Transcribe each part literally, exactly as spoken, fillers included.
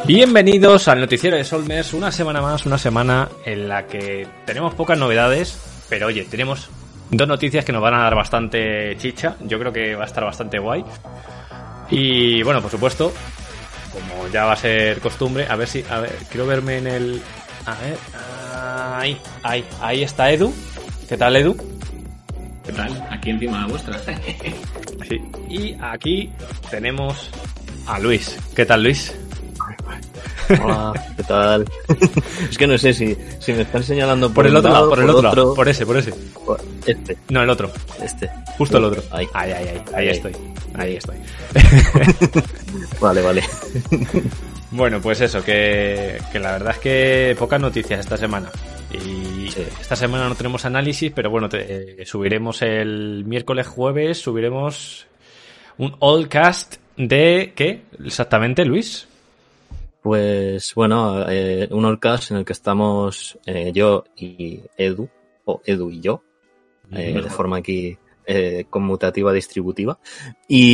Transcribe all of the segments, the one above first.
Bienvenidos al noticiero de Solmers, una semana más, una semana en la que tenemos pocas novedades, pero oye, tenemos dos noticias que nos van a dar bastante chicha, yo creo que va a estar bastante guay. Y bueno, por supuesto, como ya va a ser costumbre, a ver si, a ver, quiero verme en el... A ver, ahí, ahí, ahí está Edu. ¿Qué tal, Edu? ¿Qué tal? Aquí encima de vuestra. Sí. Y aquí tenemos a Luis. ¿Qué tal, Luis? Hola, ¿qué tal? Es que no sé si, si me están señalando por, por el otro lado, por el por otro otro lado, por ese, por ese. Por este. No, el otro. Este. Justo el otro. Ahí. Ahí, ahí, ahí, ahí, ahí estoy. Ahí estoy. Vale, vale. Bueno, pues eso, que, que la verdad es que pocas noticias esta semana. Y sí. Esta semana no tenemos análisis, pero bueno, te, eh, subiremos el miércoles, jueves, subiremos un all-cast de... ¿Qué? Exactamente, Luis. Pues bueno, eh, un all-cast en el que estamos eh, yo y Edu, o Edu y yo, eh, de forma aquí eh, conmutativa distributiva, y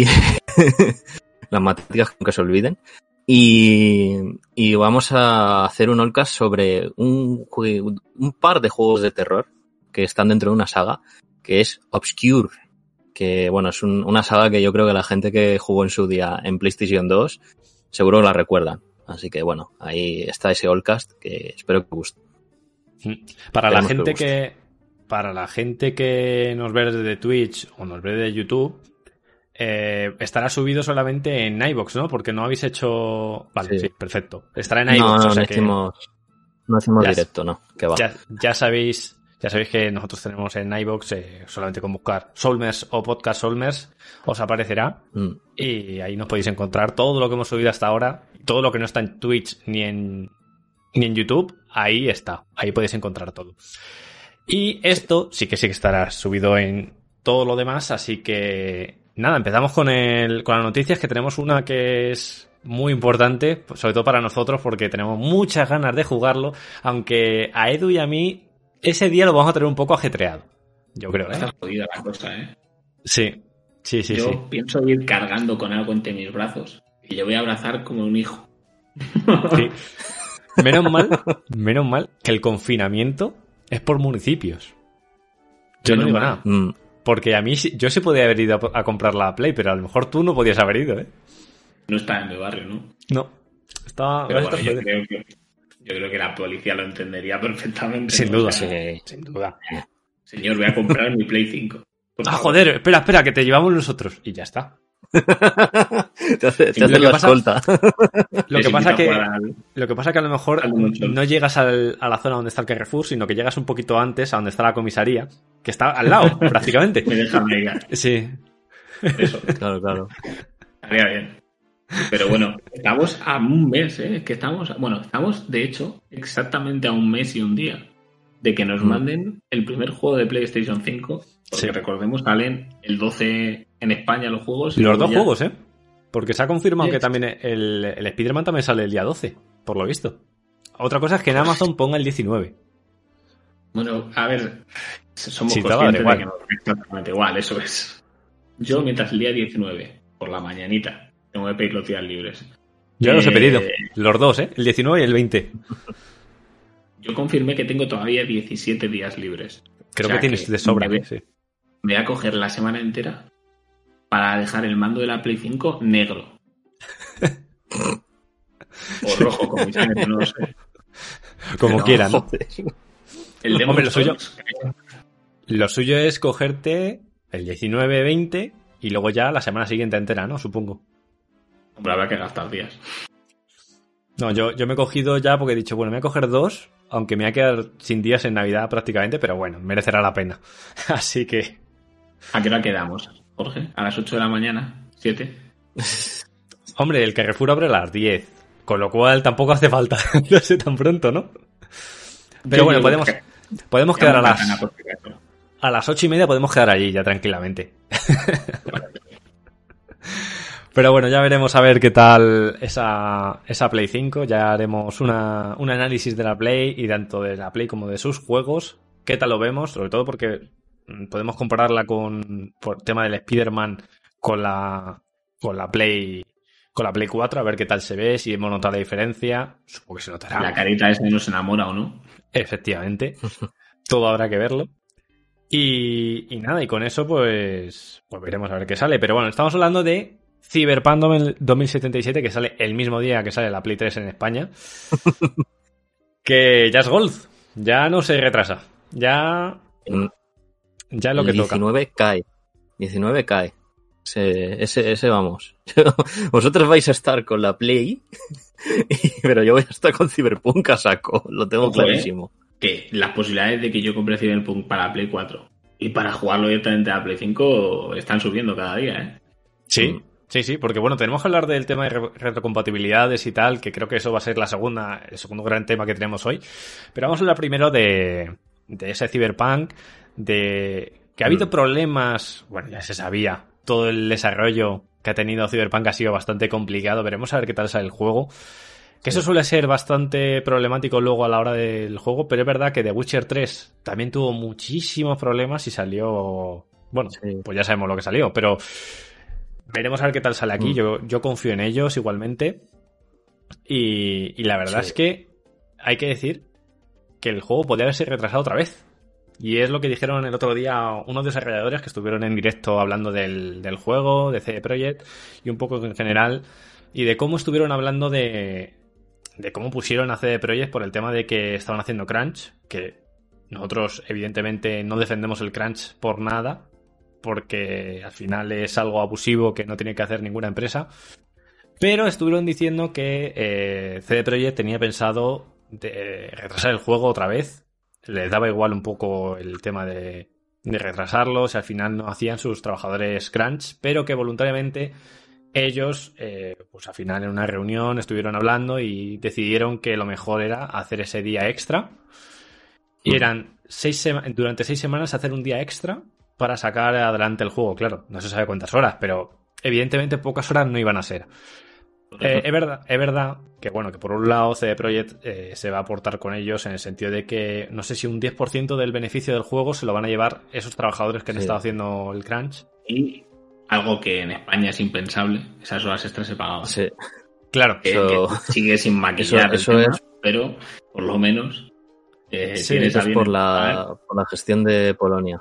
las matemáticas que se olviden. Y, y vamos a hacer un all-cast sobre un, un par de juegos de terror que están dentro de una saga, que es Obscure, que bueno, es un, una saga que yo creo que la gente que jugó en su día en PlayStation dos seguro la recuerdan. Así que bueno, ahí está ese all-cast que espero que guste. Para la gente que, que para la gente que nos ve desde Twitch o nos ve de YouTube, eh, estará subido solamente en iVoox, ¿no? Porque no habéis hecho... Vale, sí, sí perfecto. Estará en iVoox. No, no, o sea no que... hicimos, no hicimos ya, directo, ¿no? Que va. Ya, ya sabéis... Ya sabéis que nosotros tenemos en iVoox, eh, solamente con buscar Solmers o Podcast Solmers os aparecerá mm. y ahí nos podéis encontrar todo lo que hemos subido hasta ahora, todo lo que no está en Twitch ni en, ni en YouTube, ahí está, ahí podéis encontrar todo. Y esto sí que sí que estará subido en todo lo demás, así que nada, empezamos con, el, con las noticias, que tenemos una que es muy importante, sobre todo para nosotros, porque tenemos muchas ganas de jugarlo, aunque a Edu y a mí ese día lo vamos a tener un poco ajetreado, yo creo, ¿eh? Está jodida la cosa, ¿eh? Sí, sí, sí. Yo sí. pienso ir cargando con algo entre mis brazos y le voy a abrazar como un hijo. Sí. Menos mal, menos mal que el confinamiento es por municipios. Yo no digo nada. Mm. Porque a mí, yo sí podía haber ido a comprar la Play, pero a lo mejor tú no podías haber ido, ¿eh? No está en mi barrio, ¿no? No. Estaba... Pero bueno, yo creo que... Yo creo que la policía lo entendería perfectamente. Sin ¿no? duda, o sea, sí, sin duda. Señor, voy a comprar mi Play cinco. Ah, joder, espera, espera, que te llevamos nosotros. Y ya está. te hace, te hace la pasa, escolta. Lo que pasa que al, lo que pasa que a lo mejor no llegas al, a la zona donde está el Carrefour, sino que llegas un poquito antes a donde está la comisaría, que está al lado, prácticamente. Me dejan llegar. Sí. Eso. Claro, claro. Estaría bien. Pero bueno, estamos a un mes, ¿eh? Que estamos, bueno, estamos de hecho exactamente a un mes y un día de que nos mm. manden el primer juego de PlayStation cinco. Porque sí. Recordemos, salen el doce en España los juegos. Y los dos ya... juegos, ¿eh? Porque se ha confirmado sí. que también el, el Spider-Man también sale el día doce, por lo visto. Otra cosa es que en Amazon ponga el diecinueve. Bueno, a ver, somos sí, conscientes de que no es exactamente igual, eso es. Yo, mientras el día diecinueve, por la mañanita, tengo que pedir los días libres. Yo eh, los he pedido, los dos, ¿eh? El diecinueve y el veinte. Yo confirmé que tengo todavía diecisiete días libres. Creo o sea que tienes que de sobra, me voy, sí. Me voy a coger la semana entera para dejar el mando de la Play cinco negro. O rojo, como dicen, no lo sé. Como Pero, quieran, ¿no? El Hombre, lo suyo, lo suyo es cogerte el diecinueve, veinte y luego ya la semana siguiente entera, ¿no? Supongo. Hombre, habrá que gastar días. No, yo, yo me he cogido ya porque he dicho, bueno, me voy a coger dos, aunque me voy a quedar sin días en Navidad prácticamente, pero bueno, merecerá la pena. Así que... ¿A qué hora quedamos, Jorge? ¿A las ocho de la mañana? ¿siete? Hombre, el Carrefour abre a las diez, con lo cual tampoco hace falta no sé tan pronto, ¿no? Pero yo bueno, podemos, que... podemos quedar a las... A las ocho y media podemos quedar allí ya tranquilamente. Pero bueno, ya veremos a ver qué tal esa, esa Play cinco. Ya haremos una, un análisis de la Play y tanto de la Play como de sus juegos. ¿Qué tal lo vemos? Sobre todo porque podemos compararla con, por tema del Spider-Man, con la, con la Play, con la Play cuatro, a ver qué tal se ve, si hemos notado la diferencia. Supongo que se notará. La carita esa no se enamora o no. Efectivamente. Todo habrá que verlo. Y, y nada, y con eso pues, pues veremos a ver qué sale. Pero bueno, estamos hablando de Cyberpunk dos mil setenta y siete, que sale el mismo día que sale la Play tres en España. Que ya es Gold. Ya no se retrasa. Ya... Ya es lo que el diecinueve toca. cae. diecinueve cae. Ese, ese, ese vamos. Vosotros vais a estar con la Play, pero yo voy a estar con Cyberpunk a saco. Lo tengo Ojo, clarísimo. ¿eh? Que las posibilidades de que yo compre Cyberpunk para Play cuatro y para jugarlo directamente a Play cinco están subiendo cada día, ¿eh? Sí, Mm. sí, sí, porque bueno, tenemos que hablar del tema de re- retrocompatibilidades y tal, que creo que eso va a ser la segunda, el segundo gran tema que tenemos hoy. Pero vamos a hablar primero de, de ese Cyberpunk, de que ha habido Mm. problemas, bueno, ya se sabía, todo el desarrollo que ha tenido Cyberpunk ha sido bastante complicado, veremos a ver qué tal sale el juego. Que eso suele ser bastante problemático luego a la hora del juego, pero es verdad que The Witcher tres también tuvo muchísimos problemas y salió... Bueno, Sí. pues ya sabemos lo que salió, pero veremos a ver qué tal sale aquí. Mm. Yo, yo confío en ellos igualmente. Y, y la verdad Sí. es que hay que decir que el juego podría haberse retrasado otra vez. Y es lo que dijeron el otro día unos desarrolladores que estuvieron en directo hablando del, del juego, de C D Projekt y un poco en general, y de cómo estuvieron hablando de, de cómo pusieron a C D Projekt por el tema de que estaban haciendo crunch, que nosotros evidentemente no defendemos el crunch por nada, porque al final es algo abusivo que no tiene que hacer ninguna empresa, pero estuvieron diciendo que eh, C D Projekt tenía pensado de retrasar el juego otra vez. Les daba igual un poco el tema de, de retrasarlo, si al final no hacían sus trabajadores crunch, pero que voluntariamente ellos, eh, pues al final en una reunión estuvieron hablando y decidieron que lo mejor era hacer ese día extra. Y eran seis sema- durante seis semanas hacer un día extra para sacar adelante el juego. Claro, no se sabe cuántas horas, pero evidentemente pocas horas no iban a ser. Eh, es verdad, es verdad que bueno, que por un lado C D Projekt eh, se va a aportar con ellos en el sentido de que no sé si un diez por ciento del beneficio del juego se lo van a llevar esos trabajadores que han Sí. estado haciendo el crunch. Y algo que en España es impensable, esas horas extras se pagaban. Sí. Claro, Que, Eso- que sigue sin maquillar eso- el eso tema, es- pero por lo menos eh, Sí, tienes Eso a es bien por pagar. la, por la gestión de Polonia,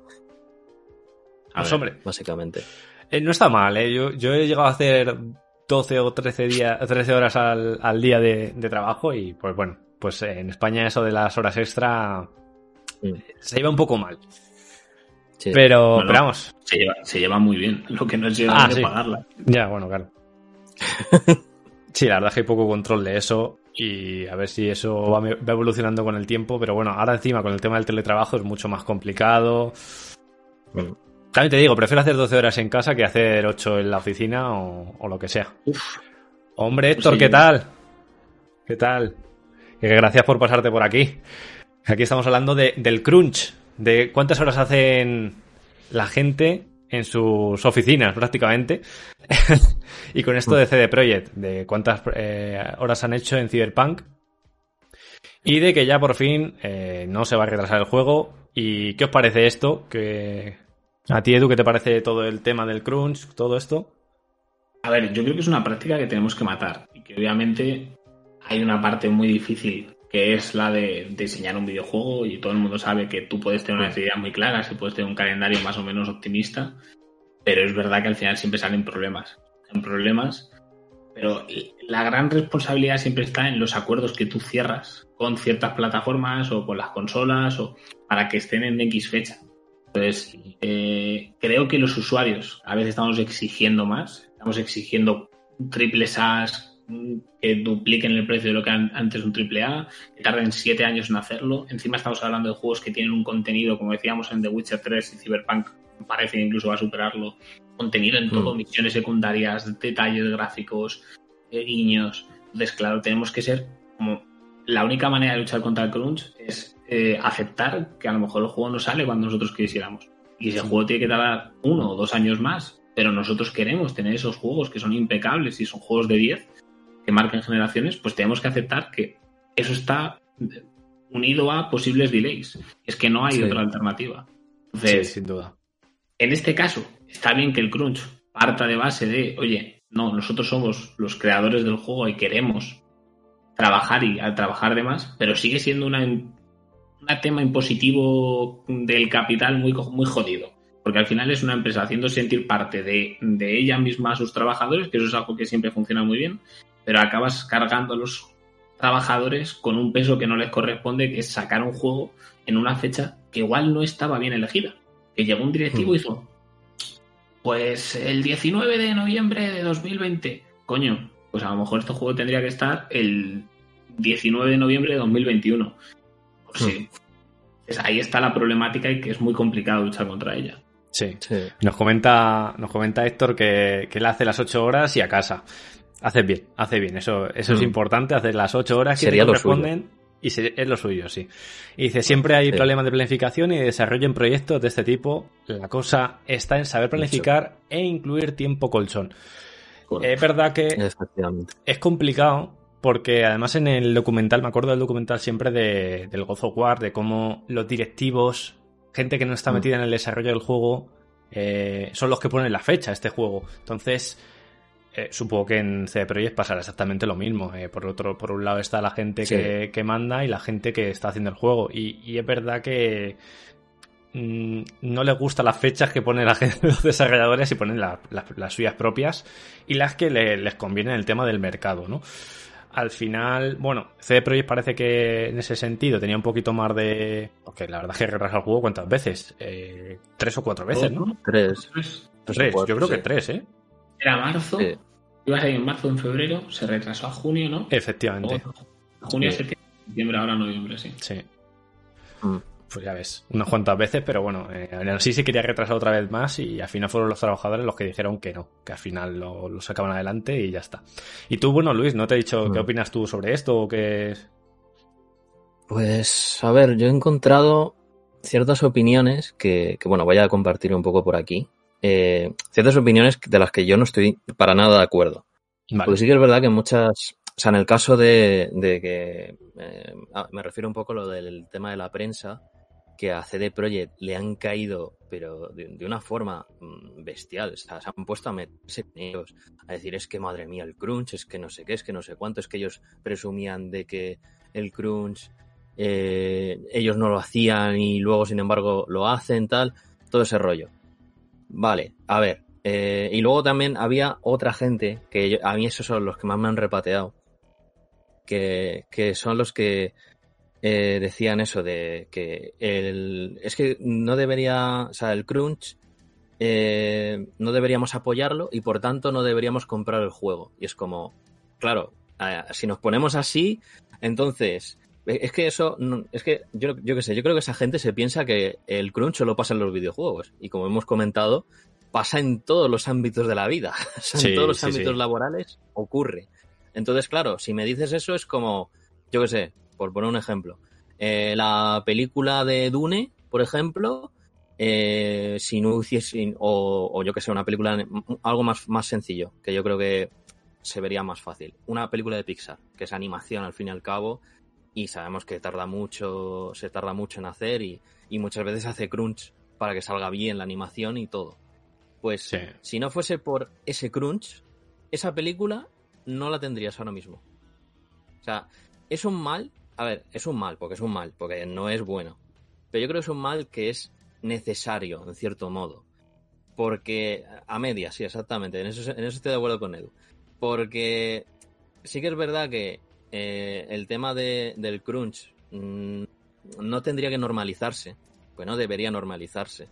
A pues ver, hombre, básicamente. eh, no está mal, ¿eh? Yo, yo he llegado a hacer doce o trece, días, trece horas al, al día de, de trabajo y pues bueno, pues eh, en España eso de las horas extra Mm. se iba un poco mal. Sí. Pero, Bueno, pero vamos, se lleva, se lleva muy bien. Lo que no es llevar Ah, es sí. pagarla. ya, bueno, claro. Sí, la verdad es que hay poco control de eso y a ver si eso va, va evolucionando con el tiempo, pero bueno, ahora encima con el tema del teletrabajo es mucho más complicado. Mm. También te digo, prefiero hacer doce horas en casa que hacer ocho en la oficina o, o lo que sea. Uf, Hombre, Héctor, sí. ¿qué tal? ¿Qué tal? Que gracias por pasarte por aquí. Aquí estamos hablando de, del crunch, de cuántas horas hacen la gente en sus oficinas prácticamente. Y con esto de C D Projekt, de cuántas eh, horas han hecho en Cyberpunk. Y de que ya por fin eh, no se va a retrasar el juego. ¿Y qué os parece esto? Que a ti, Edu, ¿qué te parece todo el tema del crunch, todo esto? a ver, yo creo que es una práctica que tenemos que matar y que obviamente hay una parte muy difícil que es la de diseñar un videojuego y todo el mundo sabe que tú puedes tener unas ideas muy claras y puedes tener un calendario más o menos optimista, pero es verdad que al final siempre salen problemas. Salen problemas, pero la gran responsabilidad siempre está en los acuerdos que tú cierras con ciertas plataformas o con las consolas o para que estén en X fecha. Entonces, eh, creo que los usuarios a veces estamos exigiendo más, estamos exigiendo triples A's que dupliquen el precio de lo que antes un triple A, que tarden siete años en hacerlo. Encima estamos hablando de juegos que tienen un contenido, como decíamos en The Witcher tres y Cyberpunk, parece que incluso va a superarlo. Contenido en todo, mm. misiones secundarias, detalles gráficos, eh, guiños. Entonces, claro, tenemos que ser como... La única manera de luchar contra el crunch es eh, aceptar que a lo mejor el juego no sale cuando nosotros quisiéramos. Y ese sí. juego tiene que tardar uno o dos años más, pero nosotros queremos tener esos juegos que son impecables y son juegos de diez que marquen generaciones, pues tenemos que aceptar que eso está unido a posibles delays. Es que no hay sí. otra alternativa. Entonces, sí, sin duda. En este caso, está bien que el crunch parta de base de, oye, no, nosotros somos los creadores del juego y queremos trabajar y a trabajar de más, pero sigue siendo una, un tema impositivo del capital muy, muy jodido. Porque al final es una empresa haciendo sentir parte de, de ella misma a sus trabajadores, que eso es algo que siempre funciona muy bien, pero acabas cargando a los trabajadores con un peso que no les corresponde, que es sacar un juego en una fecha que igual no estaba bien elegida. Que llegó un directivo y hizo, pues el diecinueve de noviembre de dos mil veinte, coño, pues a lo mejor este juego tendría que estar el diecinueve de noviembre de dos mil veintiuno. Pues sí. Pues ahí está la problemática y que es muy complicado luchar contra ella. Sí. sí. Nos comenta, nos comenta Héctor que, que él hace las ocho horas y a casa. Haces bien, hace bien. Eso, eso mm. es importante, hacer las ocho horas que Sería te corresponden. Suyo. Y se, es lo suyo, sí. Y dice, siempre hay sí. problemas de planificación y de desarrollo en proyectos de este tipo. La cosa está en saber planificar Mucho. e incluir tiempo colchón. Correcto. Es verdad que es complicado porque además en el documental, me acuerdo del documental siempre de, del God of War, de cómo los directivos, gente que no está metida mm. en el desarrollo del juego, eh, son los que ponen la fecha a este juego. Entonces... Eh, supongo que en C D Projekt pasará exactamente lo mismo. Eh, por otro, por un lado está la gente sí. que, que manda y la gente que está haciendo el juego. Y, y es verdad que mmm, no les gustan las fechas que ponen la gente, los desarrolladores y ponen la, la, las suyas propias y las que le, les conviene en el tema del mercado, ¿no? Al final, bueno, C D Projekt parece que en ese sentido tenía un poquito más de... Porque la verdad es que retrasa el juego ¿cuántas veces? Eh, tres o cuatro veces, ¿no? Tres. Tres. Tres, yo creo sí. que tres, ¿eh? Era marzo, sí. iba a salir en marzo o en febrero, se retrasó a junio, ¿no? Efectivamente. Luego, junio, sí. septiembre, septiembre, ahora noviembre, sí. Sí. Mm. Pues ya ves, unas cuantas veces, pero bueno, eh, sí se quería retrasar otra vez más y al final fueron los trabajadores los que dijeron que no, que al final lo, lo sacaban adelante y ya está. Y tú, bueno, Luis, ¿no te he dicho mm. qué opinas tú sobre esto o qué? Pues, a ver, yo he encontrado ciertas opiniones que, que bueno, voy a compartir un poco por aquí. Eh, ciertas opiniones de las que yo no estoy para nada de acuerdo. Vale. Porque sí que es verdad que muchas, o sea, en el caso de, de que, eh, me refiero un poco a lo del tema de la prensa, que a C D Projekt le han caído, pero de, de una forma bestial, o sea, se han puesto a meterse en ellos, a decir, es que madre mía, el crunch, es que no sé qué, es que no sé cuánto, es que ellos presumían de que el crunch, eh, ellos no lo hacían y luego, sin embargo, lo hacen, tal, todo ese rollo. Vale, a ver, eh, y luego también había otra gente, que yo, a mí esos son los que más me han repateado, que, que son los que eh, decían eso de que el, es que no debería, o sea, el crunch eh, no deberíamos apoyarlo y por tanto no deberíamos comprar el juego. Y es como, claro, eh, si nos ponemos así, entonces... Es que eso, no, es que yo, yo qué sé, yo creo que esa gente se piensa que el crunch solo pasa en los videojuegos y como hemos comentado, pasa en todos los ámbitos de la vida, o sea, sí, en todos los sí, ámbitos sí. laborales ocurre. Entonces, claro, si me dices eso es como, yo qué sé, por poner un ejemplo, eh, la película de Dune, por ejemplo, eh, si no hiciese, o, o yo qué sé, una película, algo más, más sencillo, que yo creo que se vería más fácil, una película de Pixar, que es animación al fin y al cabo, y sabemos que tarda mucho, se tarda mucho en hacer y, y muchas veces hace crunch para que salga bien la animación y todo. Pues sí. Si no fuese por ese crunch, esa película no la tendrías ahora mismo. O sea, es un mal, a ver, es un mal, porque es un mal, porque no es bueno. Pero yo creo que es un mal que es necesario, en cierto modo. Porque, a medias, sí, exactamente, en eso, en eso estoy de acuerdo con Edu. Porque sí que es verdad que Eh, el tema de, del crunch mmm, no tendría que normalizarse, pues no debería normalizarse,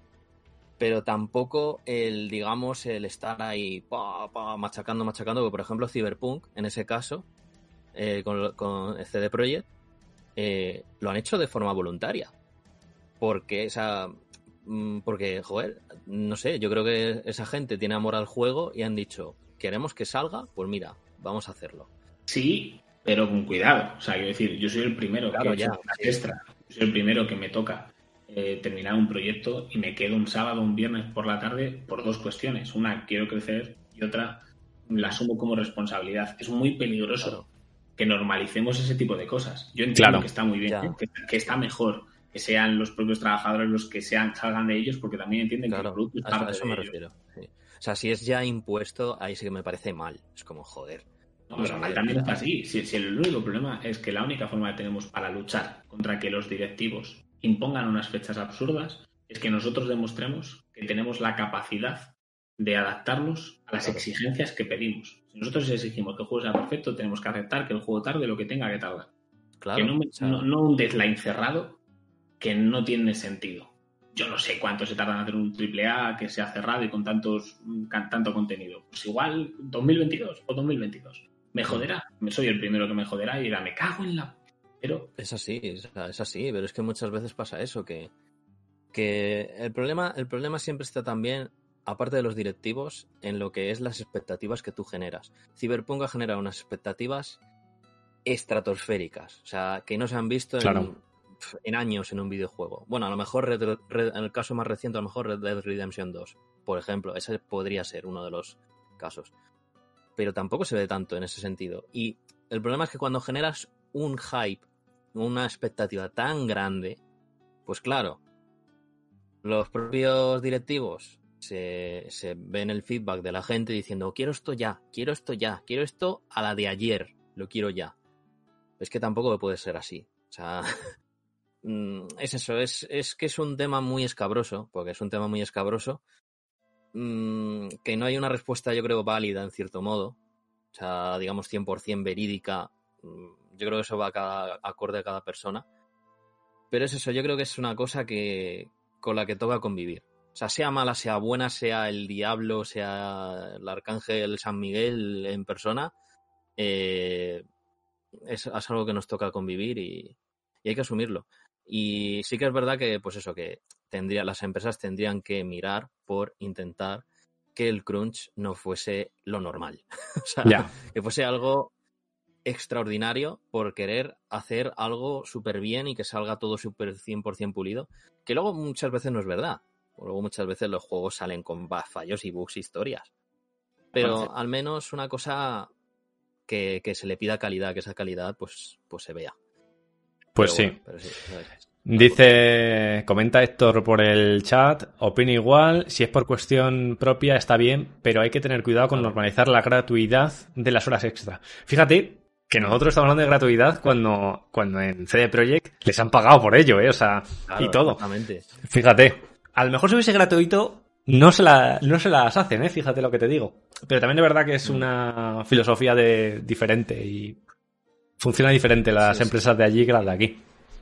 pero tampoco el, digamos, el estar ahí pa, pa, machacando, machacando, porque por ejemplo Cyberpunk, en ese caso, eh, con, con C D Projekt, eh, lo han hecho de forma voluntaria, porque esa, mmm, porque, joder, no sé, yo creo que esa gente tiene amor al juego y han dicho, queremos que salga, pues mira, vamos a hacerlo. Sí, pero con cuidado. O sea, quiero decir, yo soy el primero claro, que ya, he hecho una sí. extra. Yo soy el primero que me toca eh, terminar un proyecto y me quedo un sábado o un viernes por la tarde por dos cuestiones. Una, quiero crecer y otra, la asumo como responsabilidad. Es muy peligroso claro. que normalicemos ese tipo de cosas. Yo entiendo claro. que está muy bien, ¿eh? que, que está mejor que sean los propios trabajadores los que sean salgan de ellos porque también entienden claro. que el producto es a parte eso de me ellos. refiero. Sí. O sea, si es ya impuesto, ahí sí que me parece mal. Es como, joder. No, pero mal también está así. Si, si el único problema es que la única forma que tenemos para luchar contra que los directivos impongan unas fechas absurdas es que nosotros demostremos que tenemos la capacidad de adaptarnos a las Claro. exigencias que pedimos. Si nosotros exigimos que el juego sea perfecto, tenemos que aceptar que el juego tarde lo que tenga que tardar. Claro. Que no, me, O sea, no, no un deadline cerrado que no tiene sentido. Yo no sé cuánto se tarda en hacer un triple A que sea cerrado y con tantos con tanto contenido. Pues igual dos mil veintidós o dos mil veintidós. Me joderá. Me soy el primero que me joderá y dirá, me cago en la... Pero... Es así, es, es así, pero es que muchas veces pasa eso, que, que el problema, el problema siempre está también, aparte de los directivos, en lo que es las expectativas que tú generas. Cyberpunk ha generado unas expectativas estratosféricas, o sea, que no se han visto Claro. en, en años en un videojuego. Bueno, a lo mejor, Red, Red, en el caso más reciente, a lo mejor Red Dead Redemption dos, por ejemplo, ese podría ser uno de los casos. Pero tampoco se ve tanto en ese sentido. Y el problema es que cuando generas un hype, una expectativa tan grande, pues claro, los propios directivos se, se ven el feedback de la gente diciendo quiero esto ya, quiero esto ya, quiero esto a la de ayer, lo quiero ya. Es que tampoco puede ser así. O sea, es eso, es, es que es un tema muy escabroso, porque es un tema muy escabroso, que no hay una respuesta, yo creo, válida en cierto modo, o sea, digamos cien por ciento verídica. Yo creo que eso va a cada, acorde a cada persona, pero es eso, yo creo que es una cosa que con la que toca convivir, o sea, sea mala, sea buena, sea el diablo, sea el arcángel San Miguel en persona, eh, es, es algo que nos toca convivir y, y hay que asumirlo. Y sí que es verdad que, pues eso, que tendría, las empresas tendrían que mirar por intentar que el crunch no fuese lo normal. O sea, Ya. que fuese algo extraordinario por querer hacer algo súper bien y que salga todo súper cien por ciento pulido, que luego muchas veces no es verdad. Luego muchas veces los juegos salen con fallos y bugs, historias. Pero al menos una cosa que, que se le pida calidad, que esa calidad pues, pues se vea. Pues pero sí. Bueno, pero sí, ¿sabes? Dice, comenta Héctor por el chat, opino igual, si es por cuestión propia está bien, pero hay que tener cuidado con Claro. normalizar la gratuidad de las horas extra. Fíjate que nosotros estamos hablando de gratuidad cuando, cuando en C D Projekt les han pagado por ello, ¿eh? O sea, Claro, y todo. Exactamente. Fíjate, a lo mejor si hubiese gratuito no se, la, no se las hacen, ¿eh? Fíjate lo que te digo. Pero también es verdad que es una filosofía de, diferente y funciona diferente las Sí, sí. empresas de allí que las de aquí.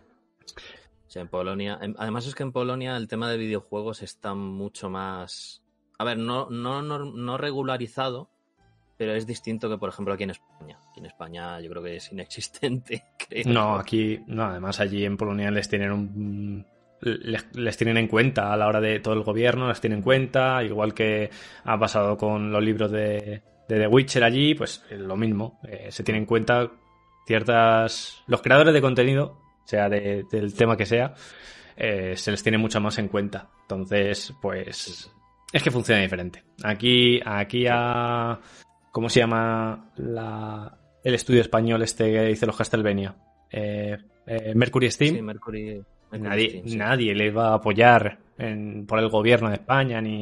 Sí, en Polonia. Además es que en Polonia el tema de videojuegos está mucho más... A ver, no, no, no, no regularizado, pero es distinto que, por ejemplo, aquí en España. Aquí en España yo creo que es inexistente, creo. No, aquí, no, además allí en Polonia les tienen un... Les, les tienen en cuenta a la hora de todo el gobierno, les tienen en cuenta, igual que ha pasado con los libros de, de The Witcher allí, pues lo mismo, eh, se tienen en cuenta ciertas... Los creadores de contenido, sea de, del tema que sea, eh, se les tiene mucho más en cuenta. Entonces, pues es que funciona diferente. Aquí, aquí a... ¿Cómo se llama la, el estudio español este que dice los Castlevania? Eh, eh, Mercury Steam. Sí, Mercury... Mercury Nadie, Steam, sí. nadie les va a apoyar en, por el gobierno de España ni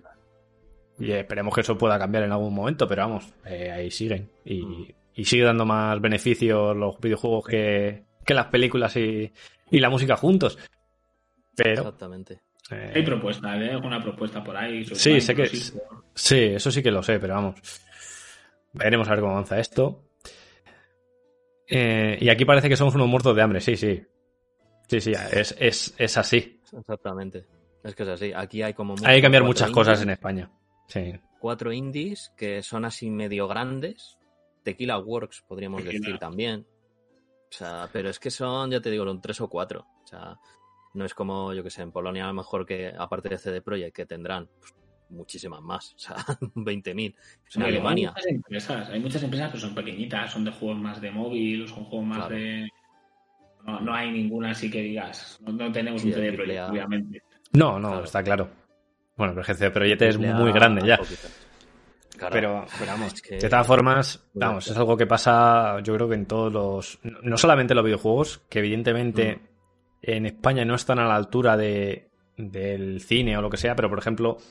y esperemos que eso pueda cambiar en algún momento, pero vamos, eh, ahí siguen y, Mm. y sigue dando más beneficios los videojuegos que, que las películas y, y la música juntos. Pero Exactamente. eh, Hay propuestas, hay alguna propuesta por ahí. sobre sí, todo sé que inclusive. sí, eso sí que lo sé, pero vamos, veremos a ver cómo avanza esto. Eh, y aquí parece que somos unos muertos de hambre, sí, sí. Sí, sí, es, es, es así. Exactamente. Es que es así. Aquí hay como... Hay que cambiar cuatro muchas indies, cosas en España. Sí. Cuatro indies que son así medio grandes. Tequila Works, podríamos Tequila. decir también. O sea, pero es que son, ya te digo, son tres o cuatro. O sea, no es como, yo que sé, en Polonia a lo mejor que, aparte de C D Projekt, que tendrán pues, muchísimas más. O sea, veinte mil. En Pero Alemania. Hay muchas empresas, hay muchas empresas que son pequeñitas, son de juegos más de móvil, son juegos más Claro. de... No, no hay ninguna así que digas. No, no tenemos Sí, un C D el triple Projekt, A. obviamente. No, no, Claro. está claro. Bueno, pero el G C Projekt es Triple A muy grande ya. poquitas. Claro. Pero, pero vamos, Es que- de todas formas, Muy vamos, bien. es algo que pasa, yo creo que en todos los... No solamente en los videojuegos, que evidentemente Mm. en España no están a la altura de del cine o lo que sea, pero por ejemplo,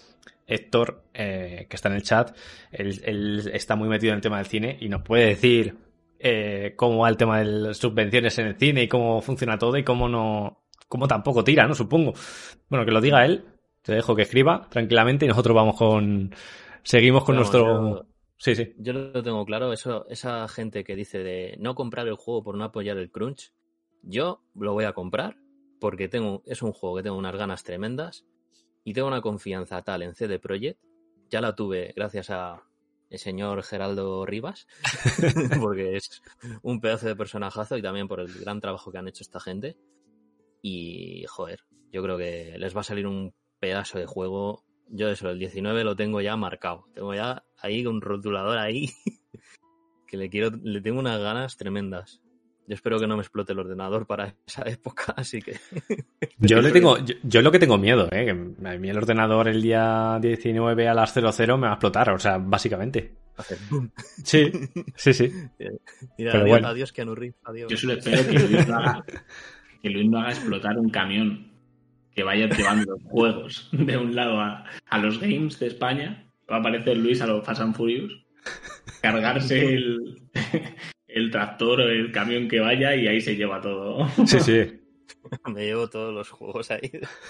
Héctor, eh, que está en el chat, él, él está muy metido en el tema del cine y nos puede decir eh, cómo va el tema de las subvenciones en el cine y cómo funciona todo y cómo no, cómo tampoco tira, ¿no? Supongo. Bueno, que lo diga él, te dejo que escriba tranquilamente y nosotros vamos con, seguimos con Vamos, nuestro... yo, sí, sí. Yo lo tengo claro, eso, esa gente que dice de no comprar el juego por no apoyar el crunch, yo lo voy a comprar porque tengo, es un juego que tengo unas ganas tremendas y tengo una confianza tal en C D Projekt, ya la tuve gracias a el señor Geraldo Rivas, porque es un pedazo de personajazo y también por el gran trabajo que han hecho esta gente. Y, joder, yo creo que les va a salir un pedazo de juego. Yo eso, el diecinueve lo tengo ya marcado. Tengo ya ahí un rotulador ahí que le quiero, le tengo unas ganas tremendas. Yo espero que no me explote el ordenador para esa época, así que... Yo le tengo, yo, yo lo que tengo miedo, ¿eh? Que a mí el ordenador el día diecinueve a las cero cero me va a explotar, o sea, básicamente. Hacer boom. Sí, sí, sí. Mira, Pero adiós, bueno. adiós, Keanu Reeves, adiós. Yo solo espero que Luis no haga, que Luis no haga explotar un camión que vaya llevando los juegos de un lado a, a los games de España. Va a aparecer Luis a los Fast and Furious, cargarse el, el tractor o el camión que vaya y ahí se lleva todo. Sí, sí. Me llevo todos los juegos ahí.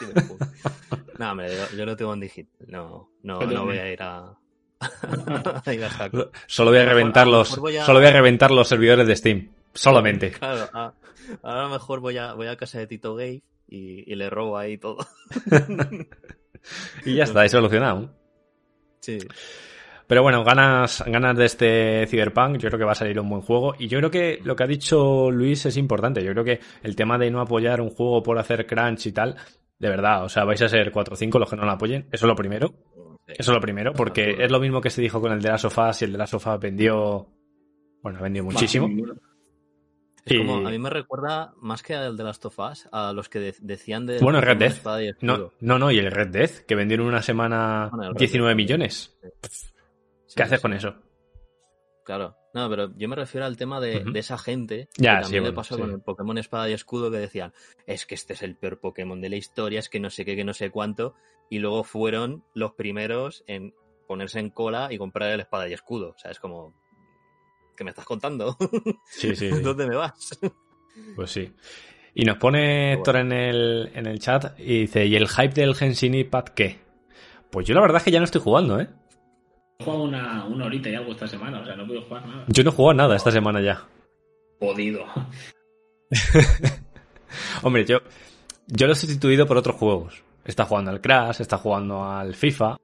No, me, yo, yo lo tengo en digital. No, no, no voy a ir a... a ir a saco. Solo voy a reventar los, voy a... solo voy a reventar los servidores de Steam. Solamente. Claro, a, ahora mejor voy a, voy a casa de Tito Gay y, y le robo ahí todo. Y ya está, es solucionado. Sí. Pero bueno, ganas, ganas de este Cyberpunk, yo creo que va a salir un buen juego. Y yo creo que lo que ha dicho Luis es importante. Yo creo que el tema de no apoyar un juego por hacer crunch y tal, de verdad, o sea, vais a ser cuatro o cinco los que no lo apoyen. Eso es lo primero. Eso es lo primero, porque es lo mismo que se dijo con el de Last of Us, y el de Last of Us vendió... Bueno, vendió muchísimo. Es como, a mí me recuerda, más que al de Last of Us, a los que de- decían de... Bueno, Red Dead. No, no, no, y el Red Dead, que vendieron una semana bueno, diecinueve millones. Sí. ¿Qué sí, haces sí. con eso? Claro. No, pero yo me refiero al tema de, uh-huh. de esa gente ya, que también sí, le bueno, pasó sí. con el Pokémon Espada y Escudo, que decían, es que este es el peor Pokémon de la historia, es que no sé qué, que no sé cuánto, y luego fueron los primeros en ponerse en cola y comprar el Espada y Escudo. O sea, es como... ¿Qué me estás contando? Sí, sí, sí. ¿Dónde me vas? Pues sí. Y nos pone Héctor en el, en el chat y dice, ¿y el hype del Genshin Impact qué? Pues yo la verdad es que ya no estoy jugando, ¿eh? He jugado una, una horita y algo esta semana, o sea, no he podido jugar nada. Yo no he jugado nada esta semana ya. Podido. Hombre, yo, yo lo he sustituido por otros juegos. Está jugando al Crash, está jugando al FIFA.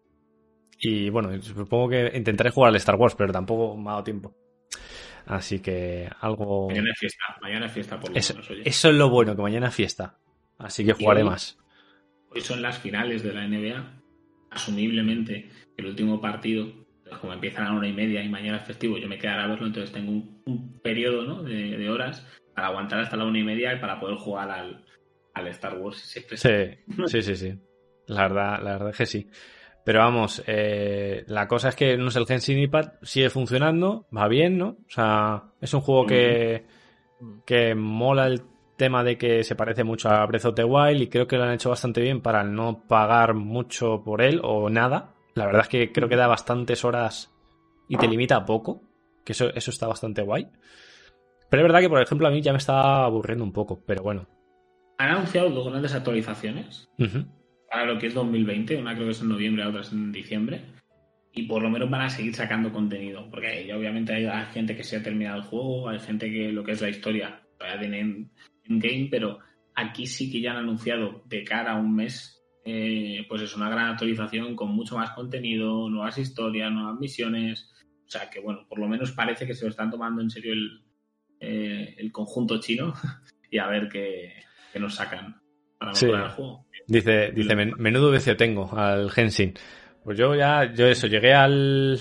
Y bueno, supongo que intentaré jugar al Star Wars, pero tampoco me ha dado tiempo. Así que algo... Mañana es fiesta, mañana es fiesta por lo eso, menos, oye. Eso es lo bueno, que mañana es fiesta. Así que jugaré hoy, más. Hoy son las finales de la N B A. Asumiblemente, el último partido, como empiezan a la una y media y mañana es festivo, yo me quedaré a verlo, entonces tengo un, un periodo, ¿no? de, de horas para aguantar hasta la una y media y para poder jugar al, al Star Wars. Si se sí, sí, sí, sí. La verdad, la verdad es que sí. Pero vamos, eh, la cosa es que no sé, el Genshin Impact sigue funcionando, va bien, ¿no? O sea, es un juego que, que mola el tema de que se parece mucho a Breath of the Wild y creo que lo han hecho bastante bien para no pagar mucho por él o nada. La verdad es que creo que da bastantes horas y te limita a poco, que eso, eso está bastante guay. Pero es verdad que, por ejemplo, a mí ya me está aburriendo un poco, pero bueno. Han anunciado dos grandes actualizaciones. Uh-huh. Para lo que es dos mil veinte, una creo que es en noviembre, otra es en diciembre, y por lo menos van a seguir sacando contenido, porque ya obviamente hay, hay gente que se ha terminado el juego, hay gente que lo que es la historia todavía tiene en, en game, pero aquí sí que ya han anunciado de cara a un mes, eh, pues es una gran actualización con mucho más contenido, nuevas historias, nuevas misiones, o sea que bueno, por lo menos parece que se lo están tomando en serio el, eh, el conjunto chino y a ver qué, qué nos sacan para mejorar sí. el juego. Dice, dice, menudo vicio tengo al Genshin. Pues yo ya, yo eso, llegué al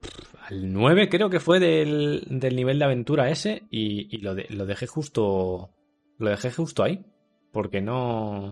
al nueve creo que fue del, del nivel de aventura ese y, y lo, de, lo dejé justo, lo dejé justo ahí. Porque no,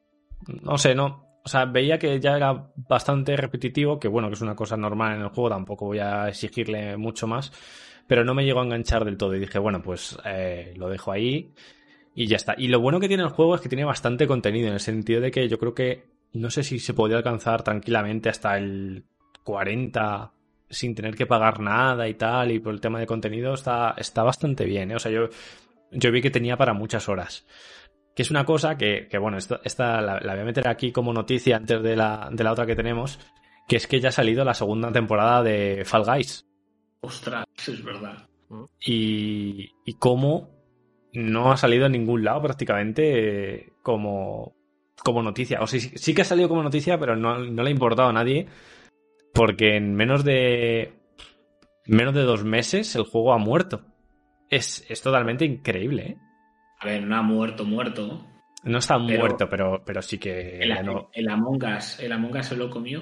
no sé, no, o sea, veía que ya era bastante repetitivo, que bueno, que es una cosa normal en el juego, tampoco voy a exigirle mucho más, pero no me llegó a enganchar del todo y dije, bueno, pues eh, lo dejo ahí. Y ya está. Y lo bueno que tiene el juego es que tiene bastante contenido, en el sentido de que yo creo que no sé si se podía alcanzar tranquilamente hasta el cuarenta sin tener que pagar nada y tal, y por el tema de contenido está, está bastante bien, ¿eh? O sea, yo, yo vi que tenía para muchas horas. Que es una cosa que, que bueno, esta, esta la, la voy a meter aquí como noticia antes de la, de la otra que tenemos, que es que ya ha salido la segunda temporada de Fall Guys. Ostras, es verdad. Y, y cómo no ha salido en ningún lado prácticamente eh, como, como noticia. O sea, sí, sí que ha salido como noticia, pero no, no le ha importado a nadie, porque en menos de menos de dos meses el juego ha muerto. Es, es totalmente increíble, ¿eh? A ver, no ha muerto, muerto. No está pero muerto, pero, pero sí que... El, no... el, Among Us, el Among Us se lo comió.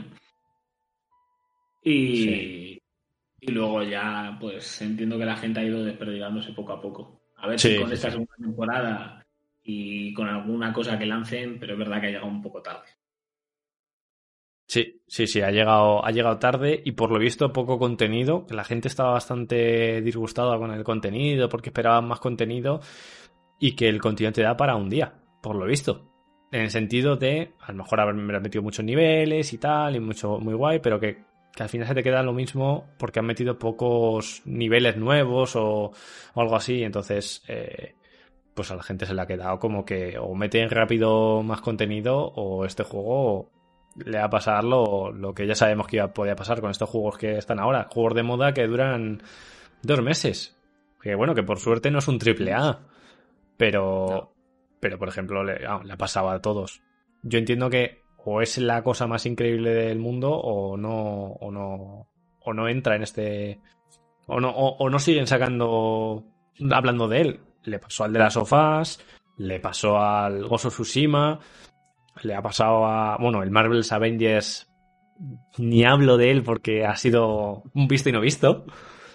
Y, sí. y luego ya, pues entiendo que la gente ha ido desperdigándose poco a poco. A ver sí, si con sí, esta sí. segunda temporada y con alguna cosa que lancen, pero es verdad que ha llegado un poco tarde. Sí, sí, sí, ha llegado, ha llegado tarde y por lo visto poco contenido. La gente estaba bastante disgustada con el contenido porque esperaban más contenido y que el contenido te da para un día, por lo visto. En el sentido de, a lo mejor haber metido muchos niveles y tal, y mucho, muy guay, pero que, que al final se te queda lo mismo porque han metido pocos niveles nuevos o, o algo así. Entonces, eh, pues a la gente se le ha quedado como que o meten rápido más contenido o este juego le va a pasar lo, lo que ya sabemos que iba, podía pasar con estos juegos que están ahora. Juegos de moda que duran dos meses. Que bueno, que por suerte no es un triple A. Pero, no. pero por ejemplo, le, ah, le ha pasado a todos. Yo entiendo que o es la cosa más increíble del mundo o no, o no, o no entra en este... O no, o, o no siguen sacando... Hablando de él. Le pasó al de las sofás, le pasó al Ghost of Tsushima... Le ha pasado a... Bueno, el Marvel's Avengers... Ni hablo de él porque ha sido un visto y no visto.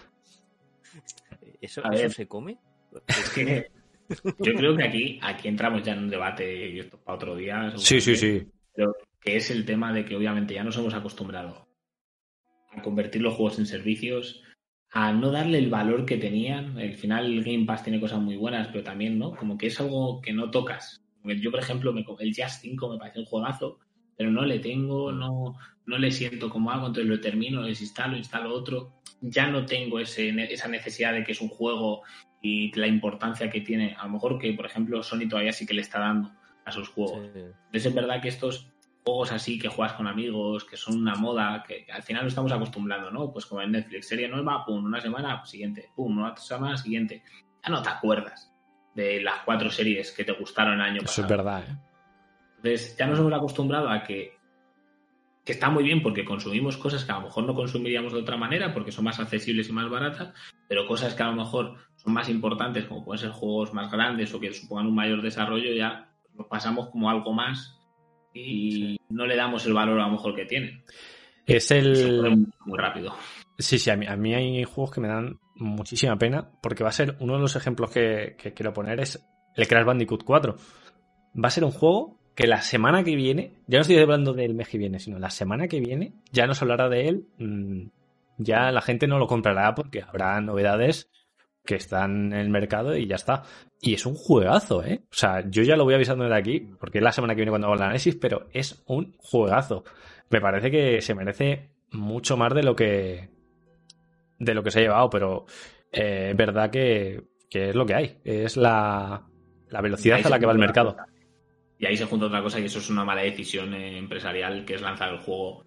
¿Eso, ¿eso se come? Es que yo creo que aquí, aquí entramos ya en un debate, y esto para otro día. Sí, sí, sí. Pero que es el tema de que obviamente ya nos hemos acostumbrado a convertir los juegos en servicios, a no darle el valor que tenían. Al final el Game Pass tiene cosas muy buenas, pero también, ¿no? Como que es algo que no tocas. Yo, por ejemplo, me, el Just cinco me parece un juegazo, pero no le tengo, no, no le siento como algo, entonces lo termino, lo desinstalo, instalo otro. Ya no tengo ese, esa necesidad de que es un juego y la importancia que tiene. A lo mejor que, por ejemplo, Sony todavía sí que le está dando a sus juegos. Sí. Entonces es verdad que estos juegos así que juegas con amigos, que son una moda, que, que al final nos estamos acostumbrando, ¿no? Pues como en Netflix, serie nueva, pum, una semana, siguiente, pum, una semana, siguiente. Ya no te acuerdas de las cuatro series que te gustaron el año pasado. Eso es verdad, ¿eh? Entonces ya nos hemos acostumbrado a que, que está muy bien porque consumimos cosas que a lo mejor no consumiríamos de otra manera porque son más accesibles y más baratas, pero cosas que a lo mejor son más importantes, como pueden ser juegos más grandes o que supongan un mayor desarrollo, ya los pasamos como algo más y sí. no le damos el valor a lo mejor que tienen. Es el... Se puede muy, muy rápido. Sí, sí, a mí, a mí hay juegos que me dan muchísima pena porque va a ser uno de los ejemplos que, que quiero poner es el Crash Bandicoot cuatro. Va a ser un juego que la semana que viene, ya no estoy hablando del mes que viene, sino la semana que viene ya no se hablará de él, ya la gente no lo comprará porque habrá novedades que están en el mercado y ya está. Y es un juegazo, ¿eh? O sea, yo ya lo voy avisando desde aquí porque es la semana que viene cuando hago el análisis, pero es un juegazo. Me parece que se merece mucho más de lo que de lo que se ha llevado, pero eh, es verdad que, que es lo que hay. Es la, la velocidad a la que va el mercado. Y ahí se junta otra cosa, y eso es una mala decisión eh, empresarial, que es lanzar el juego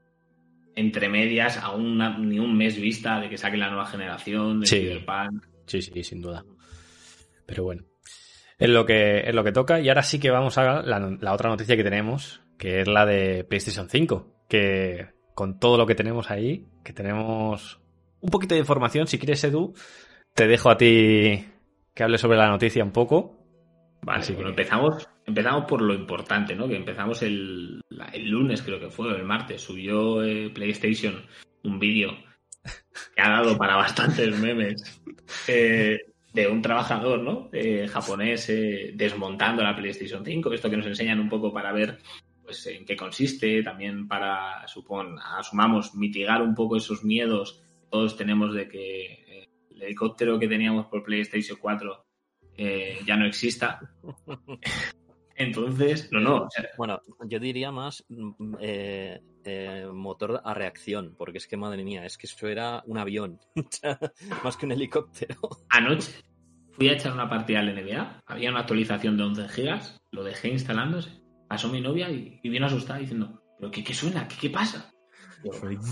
entre medias a una, ni un mes vista de que saque la nueva generación de sí. Cyberpunk. Sí, sí, sin duda. Pero bueno, es lo que, es lo que toca. Y ahora sí que vamos a la, la otra noticia que tenemos, que es la de PlayStation cinco, que con todo lo que tenemos ahí, que tenemos un poquito de información. Si quieres, Edu, te dejo a ti que hables sobre la noticia un poco. Vale, Así bueno, que... empezamos, empezamos por lo importante, ¿no? Que empezamos el, el lunes, creo que fue, el martes, subió eh, PlayStation un vídeo que ha dado para bastantes memes eh, de un trabajador, ¿no? Eh, japonés eh, desmontando la PlayStation cinco, esto que nos enseñan un poco para ver pues en qué consiste, también para, supon, asumamos, mitigar un poco esos miedos que todos tenemos de que eh, el helicóptero que teníamos por PlayStation cuatro Eh, ya no exista. Entonces, no, no. O sea, bueno, yo diría más eh, eh, motor a reacción, porque es que, madre mía, es que eso era un avión, más que un helicóptero. Anoche fui a echar una partida al N B A, había una actualización de once gigas, lo dejé instalándose, pasó mi novia y, y vino asustada diciendo, ¿pero qué, qué suena? ¿Qué, qué pasa? Yo,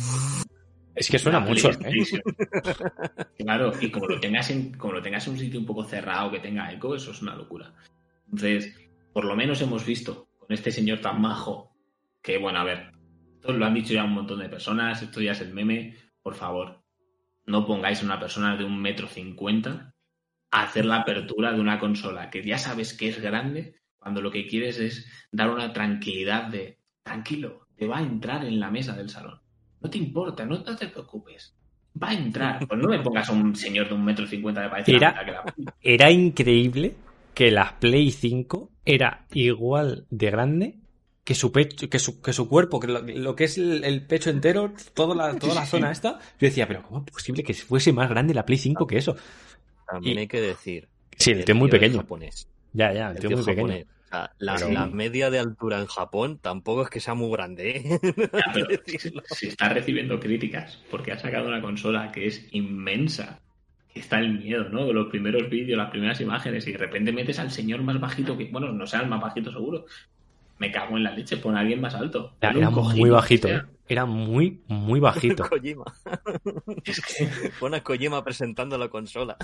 es que suena mucho, ¿eh? Claro, y como lo tengas en, como lo tengas en un sitio un poco cerrado que tenga eco, eso es una locura. Entonces, por lo menos hemos visto con este señor tan majo que, bueno, a ver, esto lo han dicho ya un montón de personas, esto ya es el meme, por favor, no pongáis a una persona de un metro cincuenta a hacer la apertura de una consola que ya sabes que es grande cuando lo que quieres es dar una tranquilidad de, tranquilo, te va a entrar en la mesa del salón. No te importa, no, no te preocupes. Va a entrar. Pues no me pongas a un señor de un metro cincuenta de parece era, la que la... era increíble que la Play cinco era igual de grande que su pecho, que su, que su cuerpo, que lo, lo que es el, el pecho entero, toda la, toda la zona esta. Yo decía, pero ¿cómo es posible que fuese más grande la Play cinco que eso? También y, hay que decir. Sí, el tío es muy pequeño. Japonés. Ya, ya, el tío es muy japonés. pequeño. O sea, la, pero... la media de altura en Japón tampoco es que sea muy grande, ¿eh? Ya, pero si está recibiendo críticas porque ha sacado una consola que es inmensa. Está el miedo, ¿no? Los primeros vídeos, las primeras imágenes, y de repente metes al señor más bajito que... Bueno, no sea el más bajito seguro. Me cago en la leche, pon a alguien más alto. Era, era muy bajito, ¿eh? Era muy, muy bajito. Kojima. Es que... Pon a Kojima presentando la consola.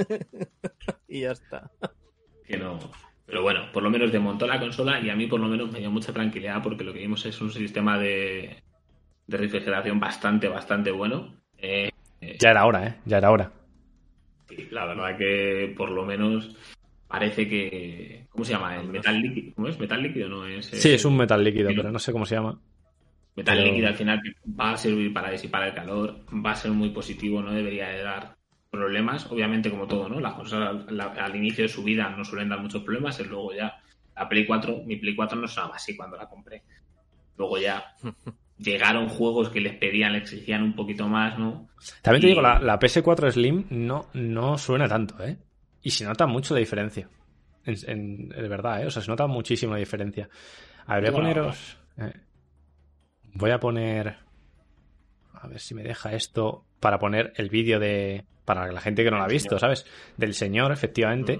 Y ya está. Que no... Pero bueno, por lo menos desmontó la consola y a mí por lo menos me dio mucha tranquilidad porque lo que vimos es un sistema de, de refrigeración bastante, bastante bueno. Eh, ya era hora, ¿eh? Ya era hora. Sí, la verdad que por lo menos parece que... ¿Cómo se llama? ¿El metal líquido? ¿Cómo es? ¿Metal líquido? No es... Sí, es un metal líquido, pero no sé cómo se llama. Metal pero... líquido al final va a servir para disipar el calor, va a ser muy positivo, no debería de dar problemas, obviamente como todo, ¿no? Las consolas al, al inicio de su vida no suelen dar muchos problemas, y luego ya la Play cuatro, mi Play cuatro no sonaba así cuando la compré. Luego ya llegaron juegos que les pedían, les exigían un poquito más, ¿no? También y... te digo, la, la P S cuatro Slim no, no suena tanto, ¿eh? Y se nota mucho la diferencia. En, en, de verdad, ¿eh? O sea, se nota muchísima diferencia. A ver, voy a poneros... Eh, voy a poner... A ver si me deja esto para poner el vídeo de... Para la gente que no lo ha visto, ¿sabes? Del señor, efectivamente.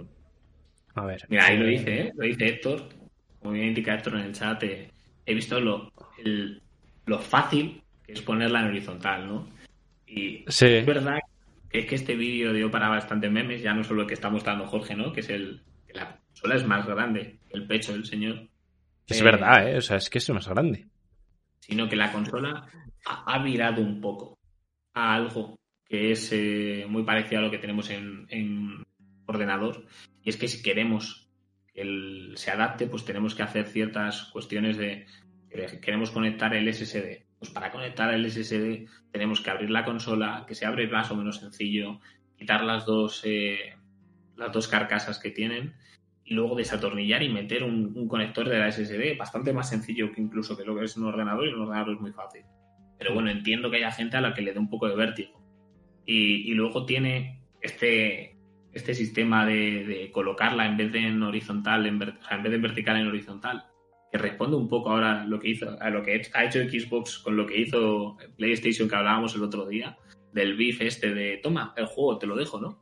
A ver. Mira, ahí lo dice, ¿eh? Lo dice Héctor. Como bien indica Héctor en el chat, eh, he visto lo, el, lo fácil que es ponerla en horizontal, ¿no? Y sí. Es verdad que es que este vídeo dio para bastantes memes, ya no solo el que está mostrando Jorge, ¿no? Que es el... Que la consola es más grande que el pecho del señor. Es eh, verdad, ¿eh? O sea, es que es más grande. Sino que la consola ha, ha virado un poco a algo que es eh, muy parecido a lo que tenemos en, en ordenador, y es que si queremos que el, se adapte, pues tenemos que hacer ciertas cuestiones de que queremos conectar el S S D. Pues para conectar el S S D tenemos que abrir la consola, que se abre más o menos sencillo, quitar las dos eh, las dos carcasas que tienen y luego desatornillar y meter un, un conector de la S S D, bastante más sencillo que incluso que lo que es un ordenador, y un ordenador es muy fácil. Pero bueno, entiendo que haya gente a la que le dé un poco de vértigo. Y, y luego tiene este, este sistema de, de colocarla en vez de en horizontal, en, o sea, en vez de en vertical, en horizontal, que responde un poco ahora lo que hizo, a lo que ha hecho Xbox con lo que hizo PlayStation, que hablábamos el otro día, del beef este de, toma, el juego, te lo dejo, ¿no?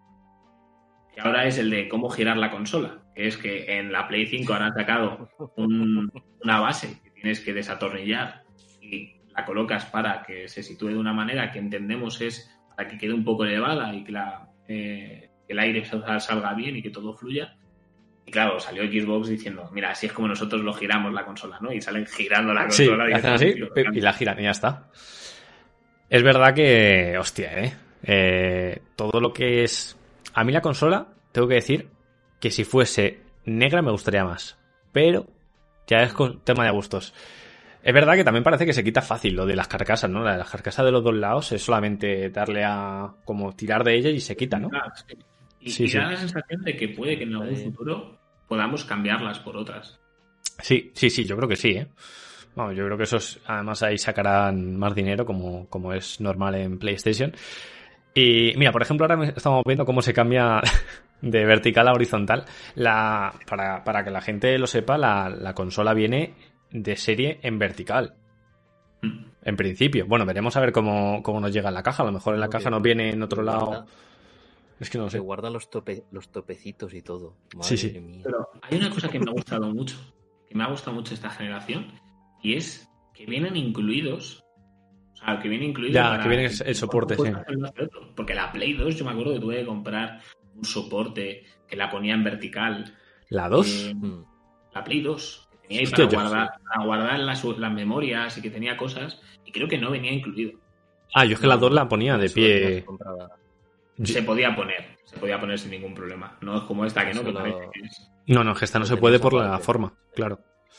Y ahora es el de cómo girar la consola, que es que en la Play cinco ahora han sacado un, una base que tienes que desatornillar y la colocas para que se sitúe de una manera que entendemos es para que quede un poco elevada y que, la, eh, que el aire salga bien y que todo fluya. Y claro, salió Xbox diciendo, mira, así es como nosotros lo giramos la consola, ¿no? Y salen girando la consola. Sí, y hacen así y la giran y ya está. Es verdad que, hostia, ¿eh? eh todo lo que es... A mí la consola, tengo que decir que si fuese negra me gustaría más. Pero ya es tema de gustos. Es verdad que también parece que se quita fácil lo de las carcasas, ¿no? La de las carcasas de los dos lados es solamente darle a... como tirar de ella y se quita, ¿no? Y, sí, y sí. da la sensación de que puede que en algún futuro podamos cambiarlas por otras. Sí, sí, sí, yo creo que sí, ¿eh? Bueno, yo creo que esos, además ahí sacarán más dinero como, como es normal en PlayStation. Y mira, por ejemplo, ahora estamos viendo cómo se cambia De vertical a horizontal. La, para, para que la gente lo sepa, la, la consola viene de serie en vertical. Mm. En principio. Bueno, veremos a ver cómo, cómo nos llega en la caja. A lo mejor en la caja nos viene en otro lado. Es que no sé. Se guarda los, tope, los topecitos y todo. Madre sí, sí. Mía. Pero hay una cosa que me ha gustado mucho. Que me ha gustado mucho esta generación. Y es que vienen incluidos. O sea, que viene incluido. Ya, que viene el, el soporte, sí. Porque la Play dos, yo me acuerdo que tuve que comprar un soporte que la ponía en vertical. ¿La dos? Eh, mm. La Play dos. Que tenía ahí Hostia, para guardar, sí. para guardar las, las memorias y que tenía cosas. Y creo que no venía incluido. Ah, yo es que la dos la ponía de pie. Se podía poner. Se podía poner sin ningún problema. No es como esta que no, que parece que es. No, no, que esta no se puede por la forma, claro.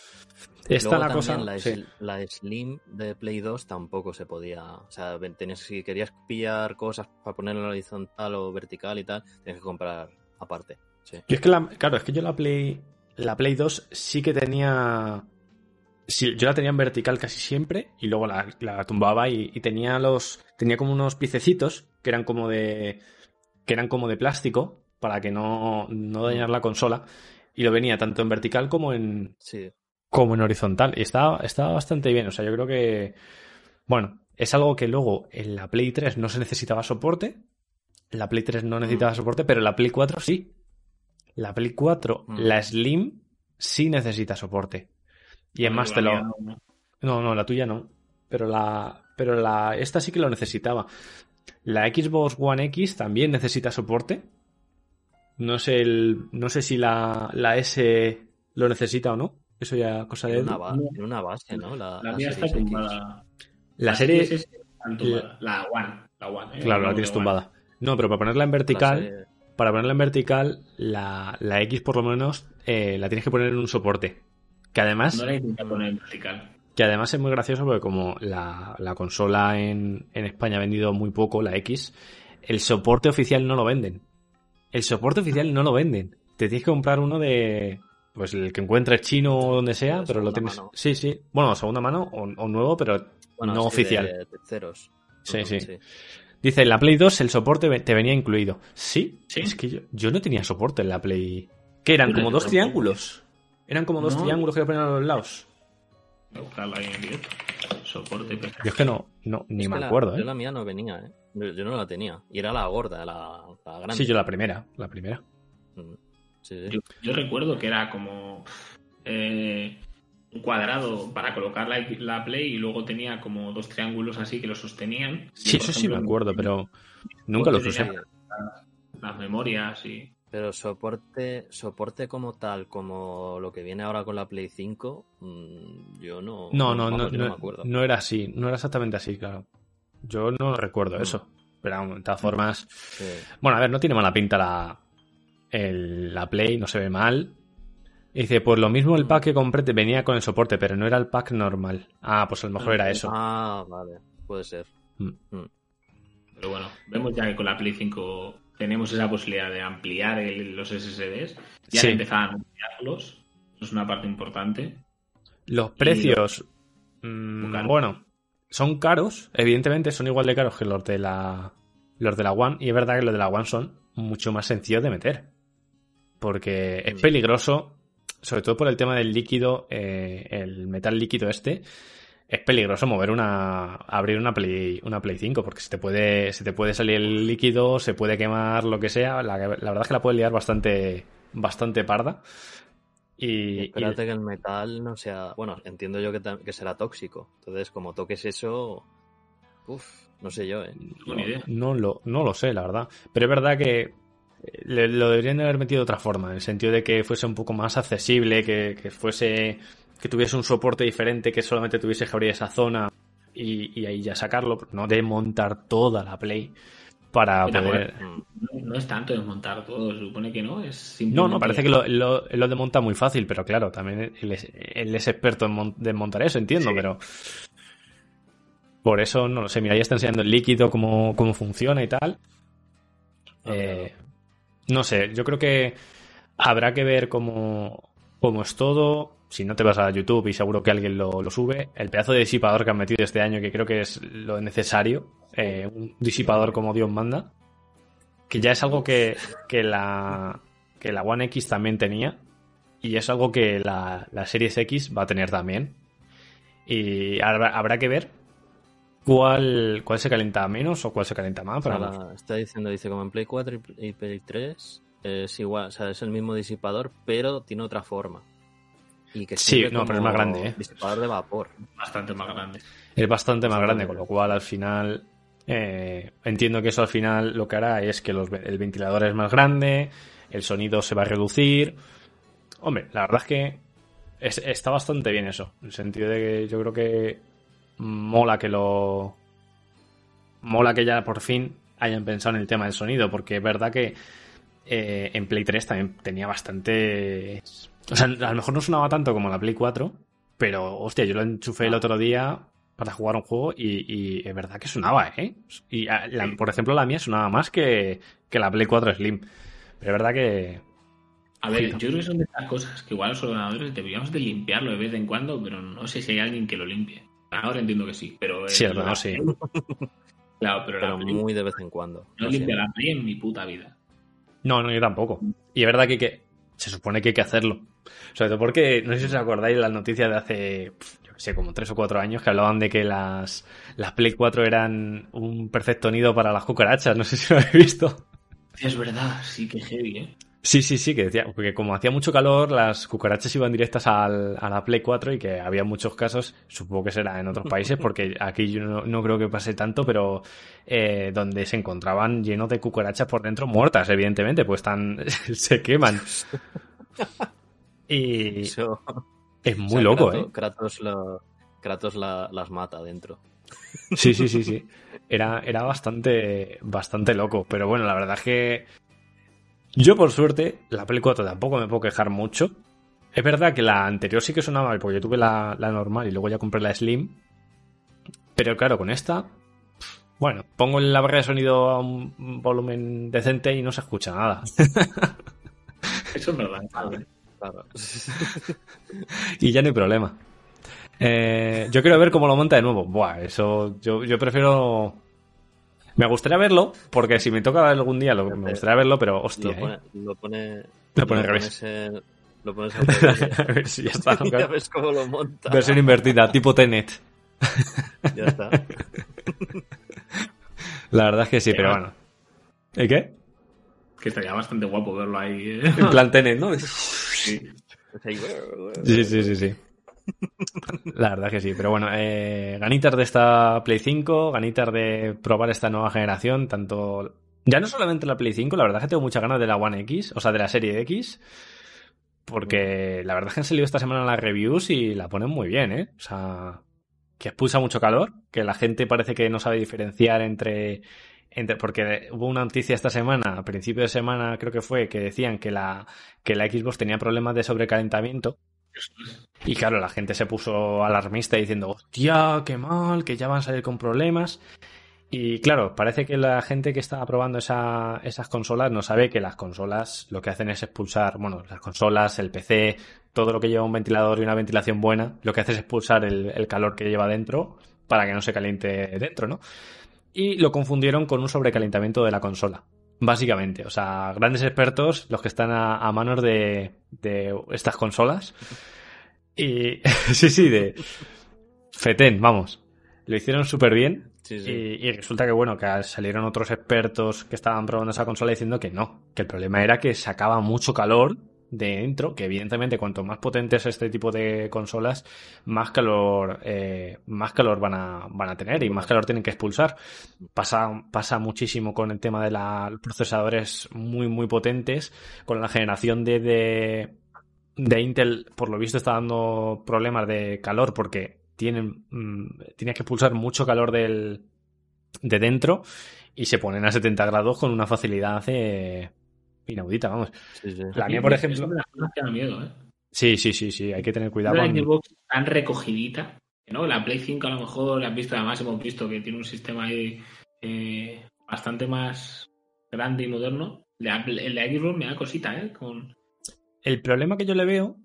Esta la cosa. La, sí. la Slim de Play dos tampoco se podía. O sea, tenías, si querías pillar cosas para ponerlo en horizontal o vertical y tal, tenías que comprar aparte. Sí. Y es que la, claro, es que yo la Play, la Play dos sí que tenía. Sí, yo la tenía en vertical casi siempre y luego la, la tumbaba y, y tenía los. Tenía como unos piececitos que eran como de. que eran como de plástico para que no, no dañar la consola. Y lo venía tanto en vertical como en. Sí. como en horizontal. Y estaba, estaba bastante bien. O sea, yo creo que. Bueno, es algo que luego en la Play tres no se necesitaba soporte. La Play tres no necesitaba mm. soporte, pero la Play cuatro sí. La Play cuatro, mm. la Slim, sí necesita soporte. Y es más te lo. No, no, no, la tuya no. Pero la. Pero la. Esta sí que lo necesitaba. La Xbox One X también necesita soporte. No sé el. No sé si la, la S lo necesita o no. Eso ya cosa de. En una, ba- en una base, ¿no? La, la mía está tumbada. La, la serie. Es la, la One. La One eh, claro, la tienes tumbada. No, pero para ponerla en vertical. Serie... Para ponerla en vertical, la, la X por lo menos eh, la tienes que poner en un soporte. Que además. No la intenta poner en vertical. Que además es muy gracioso porque como la, la consola en, en España ha vendido muy poco, la X, el soporte oficial no lo venden. El soporte oficial no lo venden. Te tienes que comprar uno de. Pues el que encuentres chino o donde sea, de pero lo tienes. Mano. Sí, sí. Bueno, segunda mano o, o nuevo, pero bueno, no sí, oficial. De terceros. Sí, uh-huh, sí, sí. Dice, en la Play dos el soporte te venía incluido. ¿Sí? Sí. Es que yo, yo no tenía soporte en la Play. ¿Qué eran? ¿Como dos triángulos? Eran como dos no. triángulos que le ponían a los lados. Buscarla ahí en directo. Soporte. Yo es que no, no ni es me la, acuerdo, ¿eh? Yo la mía no venía, ¿eh? Yo, yo no la tenía. Y era la gorda, la, la grande. Sí, yo la primera, la primera. Mm. Sí, sí. Yo, yo recuerdo que era como eh, un cuadrado para colocar la, la Play y luego tenía como dos triángulos así que lo sostenían. Sí, eso sí me acuerdo, pero nunca los usé. Las, las memorias y... Pero soporte soporte como tal, como lo que viene ahora con la Play cinco, mmm, yo no... No, no, no, no, no, me acuerdo. No era así, no era exactamente así, claro. Yo no recuerdo mm. eso. Pero de todas formas... Sí. Bueno, a ver, no tiene mala pinta la, el, la Play, no se ve mal. Y dice, pues lo mismo el pack que compré te venía con el soporte, pero no era el pack normal. Ah, pues a lo mejor era eso. Ah, vale, puede ser. Mm. Mm. Pero bueno, vemos ya que con la Play cinco tenemos esa posibilidad de ampliar el, los S S Ds. Ya sí. empezaban a ampliarlos. Eso es una parte importante. Los precios, y... mmm, bueno, son caros. Evidentemente son igual de caros que los de la los de la One. Y es verdad que los de la One son mucho más sencillos de meter. Porque es peligroso, sobre todo por el tema del líquido, eh, el metal líquido este. Es peligroso mover una. Abrir una Play, una Play cinco, porque se te puede. Se te puede salir el líquido, se puede quemar, lo que sea. La, la verdad es que la puede liar bastante. Bastante parda. Y. y espérate y... que el metal no sea. Bueno, entiendo yo que, que será tóxico. Entonces, como toques eso. Uf, no sé yo, eh. No, no, lo, no lo sé, la verdad. Pero es verdad que. Le, lo deberían haber metido de otra forma. En el sentido de que fuese un poco más accesible, que, que fuese. Que tuviese un soporte diferente, que solamente tuviese que abrir esa zona y, y ahí ya sacarlo, no desmontar toda la Play para Pero poder... No, no es tanto desmontar todo, se supone que no, es simplemente... No, no, parece que lo, lo, lo desmonta muy fácil, pero claro, también él es, él es experto en mon- desmontar eso, entiendo, sí. Pero... Por eso, no lo sé, mira, ya está enseñando el líquido, cómo, cómo funciona y tal. Ah, eh, no sé, yo creo que habrá que ver cómo, cómo es todo... Si no te vas a YouTube y seguro que alguien lo, lo sube, el pedazo de disipador que han metido este año, que creo que es lo necesario, eh, un disipador como Dios manda. que ya es algo que, que, la, que la One X también tenía y es algo que la, la Series X va a tener también. Y habrá, habrá que ver cuál, cuál se calienta menos o cuál se calienta más. O sea, Pero la, está diciendo, dice, como en Play cuatro y Play tres es igual, o sea, es el mismo disipador, pero tiene otra forma. Y que sí, no, pero es más grande, ¿eh? Disipador de vapor. Bastante más grande. Es bastante más grande, con lo cual al final eh, entiendo que eso al final lo que hará es que los, el ventilador es más grande, el sonido se va a reducir. Hombre, la verdad es que es, está bastante bien eso, en el sentido de que yo creo que mola que lo mola que ya por fin hayan pensado en el tema del sonido, porque es verdad que eh, en Play tres también tenía bastante, o sea, a lo mejor no sonaba tanto como la Play cuatro, pero hostia, yo lo enchufé el otro día para jugar un juego y, y es verdad que sonaba, ¿eh? Y la, por ejemplo la mía sonaba más que, que la Play cuatro Slim, pero es verdad que a ver, yo creo que son de estas cosas que igual los ordenadores deberíamos de limpiarlo de vez en cuando, pero no sé si hay alguien que lo limpie. Ahora entiendo que sí, pero... Sí, el, no, sí. Claro, pero, pero la Play, muy de vez en cuando. No, no limpio la Play en mi puta vida. No, no, yo tampoco. Y es verdad que, que se supone que hay que hacerlo. Sobre todo porque, no sé si os acordáis de las noticias de hace, yo que sé, como tres o cuatro años que hablaban de que las, las Play cuatro eran un perfecto nido para las cucarachas. No sé si lo habéis visto. Es verdad, sí que heavy, ¿eh? Sí, sí, sí, que decía, porque como hacía mucho calor, las cucarachas iban directas al, a la Play cuatro y que había muchos casos, supongo que será en otros países, porque aquí yo no, no creo que pase tanto, pero eh, donde se encontraban llenos de cucarachas por dentro, muertas, evidentemente, pues están, se queman. Y Eso... es muy o sea, loco, Kratos, ¿eh? Kratos, la, Kratos la, las mata dentro. Sí, sí, sí, sí. Era, era bastante, bastante loco, pero bueno, la verdad es que yo, por suerte, la Play cuatro tampoco me puedo quejar mucho. Es verdad que la anterior sí que sonaba mal, porque yo tuve la, la normal y luego ya compré la Slim. Pero claro, con esta, bueno, pongo la barra de sonido a un volumen decente y no se escucha nada. Eso es verdad, ¿sabes? Claro. Y ya no hay problema. Eh, yo quiero ver cómo lo monta de nuevo. Buah, eso yo, yo prefiero... Me gustaría verlo, porque si me toca algún día lo, me gustaría verlo, pero hostia, lo pone, ¿eh? Lo pone... Lo pone al lo revés. Pones en, lo pones al revés. A ver si ya está. Y ya ves cómo lo monta. Versión invertida, tipo Tenet. Ya está. La verdad es que sí, pero bueno. ¿Y qué? Que estaría bastante guapo verlo ahí, ¿eh? En plan Tenet, ¿no? Sí. Sí, sí, sí, sí. La verdad que sí, pero bueno, eh, ganitas de esta Play cinco, ganitas de probar esta nueva generación, tanto... Ya no solamente la Play cinco, la verdad es que tengo muchas ganas de la One X, o sea, de la serie X, porque la verdad es que han salido esta semana las reviews y la ponen muy bien, ¿eh? O sea, que expulsa mucho calor, que la gente parece que no sabe diferenciar entre... entre porque hubo una noticia esta semana, a principio de semana creo que fue, que decían que la, que la Xbox tenía problemas de sobrecalentamiento. Y claro, la gente se puso alarmista diciendo, hostia, qué mal, que ya van a salir con problemas. Y claro, parece que la gente que está probando esa, esas consolas no sabe que las consolas lo que hacen es expulsar, bueno, las consolas, el P C, todo lo que lleva un ventilador y una ventilación buena, lo que hace es expulsar el, el calor que lleva dentro para que no se caliente dentro, ¿no? Y lo confundieron con un sobrecalentamiento de la consola. Básicamente, o sea, grandes expertos, los que están a, a manos de, de estas consolas. Y sí, sí, de Fetén, vamos. Lo hicieron súper bien. Sí, sí. Y, y resulta que, bueno, que salieron otros expertos que estaban probando esa consola diciendo que no, que el problema era que sacaba mucho calor de dentro, que evidentemente cuanto más potente es este tipo de consolas, más calor eh, más calor van a, van a tener y más calor tienen que expulsar. Pasa, pasa muchísimo con el tema de la, los procesadores muy, muy potentes, con la generación de, de, de Intel, por lo visto está dando problemas de calor porque tienen, mmm, tienes que expulsar mucho calor del, de dentro y se ponen a setenta grados con una facilidad eh, inaudita, vamos. Sí, sí. La mía, por ejemplo... Es una de las cosas que da miedo, ¿eh? Sí, sí, sí, sí, hay que tener cuidado. La Con... Xbox tan recogidita, ¿no? La Play cinco a lo mejor la has visto, además hemos visto que tiene un sistema ahí eh, bastante más grande y moderno. La, la Xbox me da cosita, ¿eh? Con... El problema que yo le veo